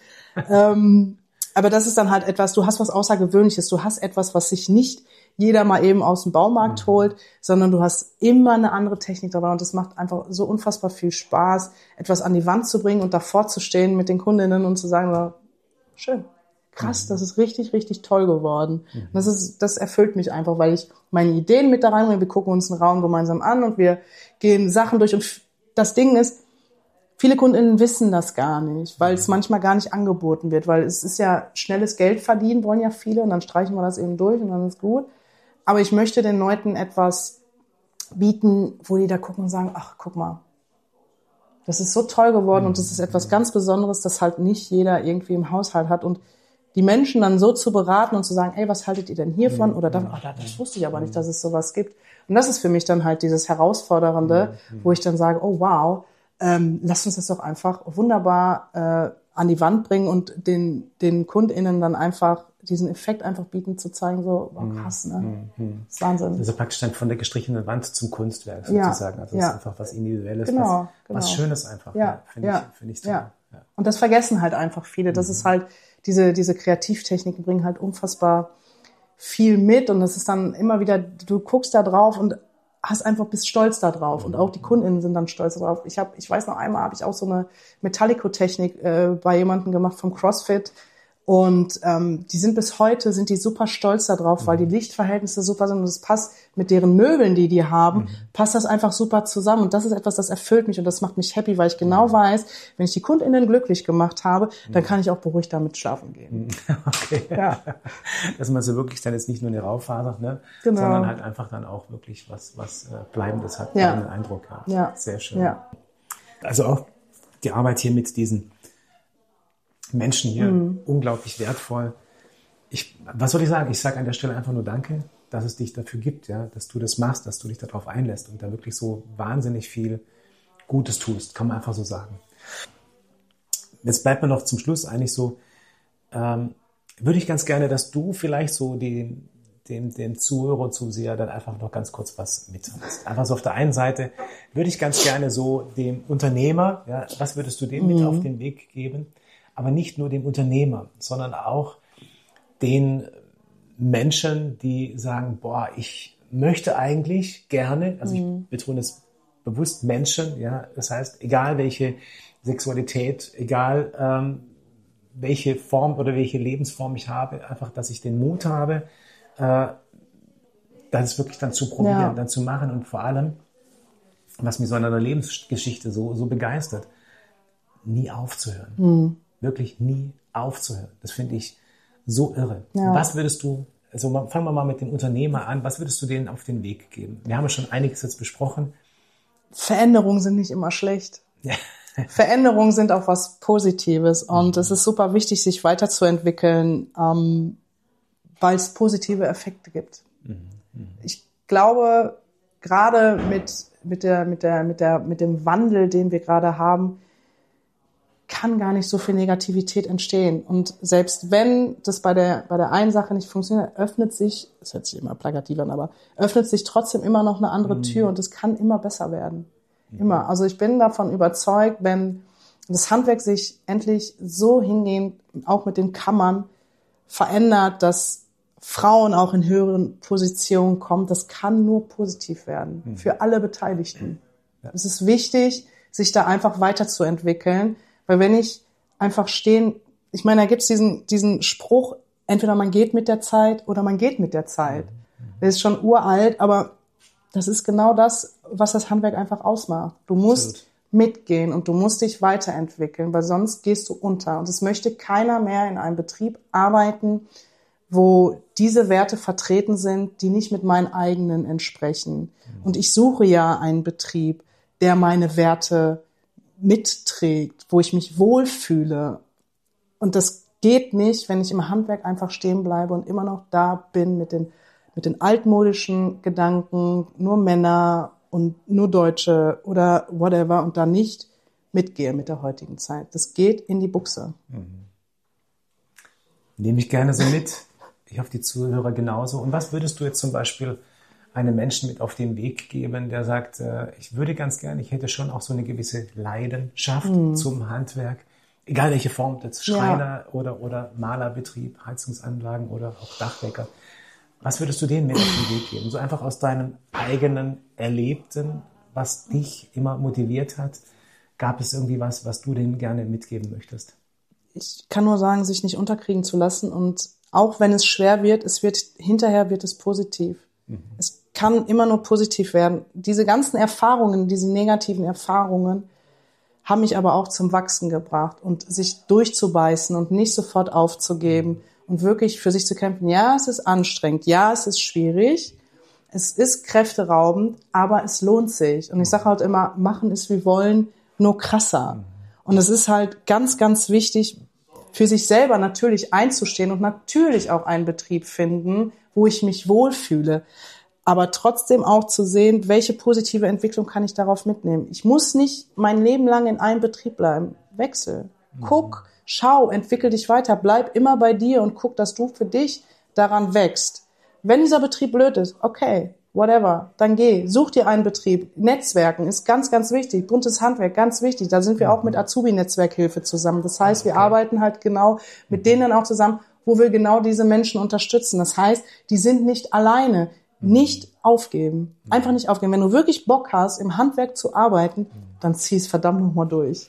ähm, Aber das ist dann halt etwas, du hast was Außergewöhnliches, du hast etwas, was sich nicht jeder mal eben aus dem Baumarkt mhm. holt, sondern du hast immer eine andere Technik dabei und das macht einfach so unfassbar viel Spaß, etwas an die Wand zu bringen und davor zu stehen mit den Kundinnen und zu sagen, so, schön, krass, mhm. das ist richtig, richtig toll geworden. Mhm. Und das ist, das erfüllt mich einfach, weil ich meine Ideen mit da reinbringe, wir gucken uns einen Raum gemeinsam an und wir gehen Sachen durch und das Ding ist, viele Kundinnen wissen das gar nicht, weil es manchmal gar nicht angeboten wird, weil es ist ja schnelles Geld verdienen, wollen ja viele und dann streichen wir das eben durch und dann ist gut. Aber ich möchte den Leuten etwas bieten, wo die da gucken und sagen, ach, guck mal, das ist so toll geworden mhm. und das ist etwas ganz Besonderes, das halt nicht jeder irgendwie im Haushalt hat und die Menschen dann so zu beraten und zu sagen, ey, was haltet ihr denn hiervon? Oder das, oh, das wusste ich aber nicht, dass es sowas gibt. Und das ist für mich dann halt dieses Herausfordernde, mhm. wo ich dann sage, oh wow, Ähm, lasst uns das doch einfach wunderbar äh, an die Wand bringen und den den KundInnen dann einfach diesen Effekt einfach bieten, zu zeigen, so, wow, krass, ne? Mhm. Das ist Wahnsinn. Also praktisch dann von der gestrichenen Wand zum Kunstwerk sozusagen. Ja, also das ja. ist einfach was Individuelles, genau, was, genau. was Schönes einfach. Ja, ja, finde ja. ich, finde ich ja. toll. Ja. Und das vergessen halt einfach viele. Das mhm. ist halt, diese diese Kreativtechniken bringen halt unfassbar viel mit und das ist dann immer wieder, du guckst da drauf und hast einfach, bist stolz da drauf und auch die KundInnen sind dann stolz darauf. Ich habe, ich weiß noch einmal, habe ich auch so eine Metallico-Technik äh, bei jemandem gemacht vom CrossFit und ähm, die sind bis heute, sind die super stolz da drauf, weil die Lichtverhältnisse super sind und es passt mit deren Möbeln, die die haben, mhm. passt das einfach super zusammen und das ist etwas, das erfüllt mich und das macht mich happy, weil ich genau weiß, wenn ich die KundInnen glücklich gemacht habe, dann kann ich auch beruhigt damit schlafen gehen. Okay. Ja. Dass man so wirklich dann jetzt nicht nur eine Raufaser, ne, genau. sondern halt einfach dann auch wirklich was, was äh, Bleibendes hat, ja. einen Eindruck hat. Ja. Sehr schön. Ja. Also auch die Arbeit hier mit diesen Menschen hier, mhm. unglaublich wertvoll. Ich, was soll ich sagen? Ich sage an der Stelle einfach nur Danke, dass es dich dafür gibt, ja, dass du das machst, dass du dich darauf einlässt und da wirklich so wahnsinnig viel Gutes tust, kann man einfach so sagen. Jetzt bleibt mir noch zum Schluss eigentlich so, ähm, würde ich ganz gerne, dass du vielleicht so die, dem, dem Zuhörer und Zuseher dann einfach noch ganz kurz was mitteilst. Einfach so auf der einen Seite würde ich ganz gerne so dem Unternehmer, ja, was würdest du dem mhm. mit auf den Weg geben? Aber nicht nur dem Unternehmer, sondern auch den Menschen, die sagen, boah, ich möchte eigentlich gerne, also mhm. ich betone es bewusst Menschen, ja, das heißt, egal welche Sexualität, egal ähm, welche Form oder welche Lebensform ich habe, einfach, dass ich den Mut habe, äh, das wirklich dann zu probieren, Ja. dann zu machen und vor allem, was mich so an einer Lebensgeschichte so, so begeistert, nie aufzuhören. Mhm. Wirklich nie aufzuhören. Das finde ich so irre. Ja. Was würdest du, also fangen wir mal mit dem Unternehmer an, was würdest du denen auf den Weg geben? Wir haben ja schon einiges jetzt besprochen. Veränderungen sind nicht immer schlecht. Ja. Veränderungen sind auch was Positives und es ist super wichtig, sich weiterzuentwickeln, ähm, weil es positive Effekte gibt. Ich glaube, gerade mit, mit, der, mit, der, mit, der, mit dem Wandel, den wir gerade haben, kann gar nicht so viel Negativität entstehen. Und selbst wenn das bei der, bei der einen Sache nicht funktioniert, öffnet sich, das hört sich immer plakativ an, aber öffnet sich trotzdem immer noch eine andere Tür und es kann immer besser werden. Immer. Also ich bin davon überzeugt, wenn das Handwerk sich endlich so hingehend, auch mit den Kammern, verändert, dass Frauen auch in höheren Positionen kommen, das kann nur positiv werden. Mhm. Für alle Beteiligten. Ja. Es ist wichtig, sich da einfach weiterzuentwickeln, weil wenn ich einfach stehen, ich meine, da gibt's diesen, diesen Spruch, entweder man geht mit der Zeit oder man geht mit der Zeit. Mhm. Das ist schon uralt, aber das ist genau das, was das Handwerk einfach ausmacht. Du musst Absolut. mitgehen und du musst dich weiterentwickeln, weil sonst gehst du unter. Und es möchte keiner mehr in einem Betrieb arbeiten, wo diese Werte vertreten sind, die nicht mit meinen eigenen entsprechen. Mhm. Und ich suche ja einen Betrieb, der meine Werte mitträgt, wo ich mich wohlfühle. Und das geht nicht, wenn ich im Handwerk einfach stehen bleibe und immer noch da bin mit den mit den altmodischen Gedanken, nur Männer und nur Deutsche oder whatever und da nicht mitgehe mit der heutigen Zeit. Das geht in die Buchse. Mhm. Nehme ich gerne so mit. Ich hoffe, die Zuhörer genauso. Und was würdest du jetzt zum Beispiel einem Menschen mit auf den Weg geben, der sagt, äh, ich würde ganz gerne, ich hätte schon auch so eine gewisse Leidenschaft mhm. zum Handwerk, egal welche Form, jetzt Schreiner ja. oder, oder Malerbetrieb, Heizungsanlagen oder auch Dachdecker. Was würdest du denen mit auf den Weg geben? So einfach aus deinem eigenen Erlebten, was dich immer motiviert hat. Gab es irgendwie was, was du denen gerne mitgeben möchtest? Ich kann nur sagen, sich nicht unterkriegen zu lassen. Und auch wenn es schwer wird, es wird hinterher wird es positiv. Mhm. Es kann immer nur positiv werden. Diese ganzen Erfahrungen, diese negativen Erfahrungen, haben mich aber auch zum Wachsen gebracht und sich durchzubeißen und nicht sofort aufzugeben. Und wirklich für sich zu kämpfen, ja, es ist anstrengend, ja, es ist schwierig, es ist kräfteraubend, aber es lohnt sich. Und ich sage halt immer, machen ist wie wollen, nur krasser. Und es ist halt ganz, ganz wichtig, für sich selber natürlich einzustehen und natürlich auch einen Betrieb finden, wo ich mich wohlfühle. Aber trotzdem auch zu sehen, welche positive Entwicklung kann ich darauf mitnehmen. Ich muss nicht mein Leben lang in einem Betrieb bleiben. Wechsel, guck, schau, entwickel dich weiter, bleib immer bei dir und guck, dass du für dich daran wächst. Wenn dieser Betrieb blöd ist, okay, whatever, dann geh, such dir einen Betrieb. Netzwerken ist ganz, ganz wichtig, buntes Handwerk, ganz wichtig. Da sind wir auch mit Azubi-Netzwerkhilfe zusammen. Das heißt, wir okay. arbeiten halt genau mit denen auch zusammen, wo wir genau diese Menschen unterstützen. Das heißt, die sind nicht alleine. Nicht aufgeben. Einfach nicht aufgeben. Wenn du wirklich Bock hast, im Handwerk zu arbeiten, dann zieh es verdammt nochmal durch.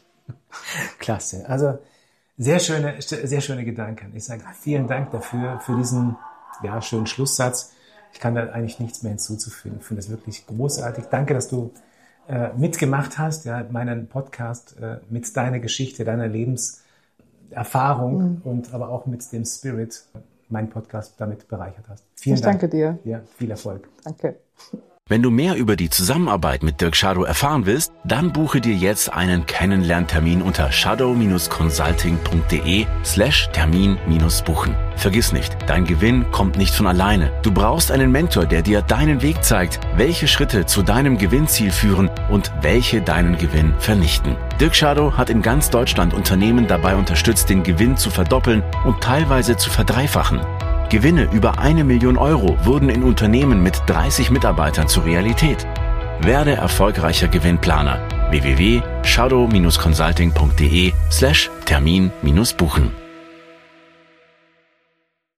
Klasse. Also, Sehr schöne, sehr schöne Gedanken. Ich sage vielen Dank dafür, für diesen ja, schönen Schlusssatz. Ich kann da eigentlich nichts mehr hinzuzufügen. Ich finde das wirklich großartig. Danke, dass du äh, mitgemacht hast, ja, meinen Podcast äh, mit deiner Geschichte, deiner Lebenserfahrung mhm. und aber auch mit dem Spirit, meinen Podcast damit bereichert hast. Vielen ich Dank. Danke dir. Ja, viel Erfolg. Danke. Wenn du mehr über die Zusammenarbeit mit Dirk Schadow erfahren willst, dann buche dir jetzt einen Kennenlerntermin unter shadow-consulting.de slash Termin minus buchen. Vergiss nicht, dein Gewinn kommt nicht von alleine. Du brauchst einen Mentor, der dir deinen Weg zeigt, welche Schritte zu deinem Gewinnziel führen und welche deinen Gewinn vernichten. Dirk Schadow hat in ganz Deutschland Unternehmen dabei unterstützt, den Gewinn zu verdoppeln und teilweise zu verdreifachen. Gewinne über eine Million Euro wurden in Unternehmen mit dreißig Mitarbeitern zur Realität. Werde erfolgreicher Gewinnplaner. w w w punkt shadow-consulting.de slash Termin minus buchen.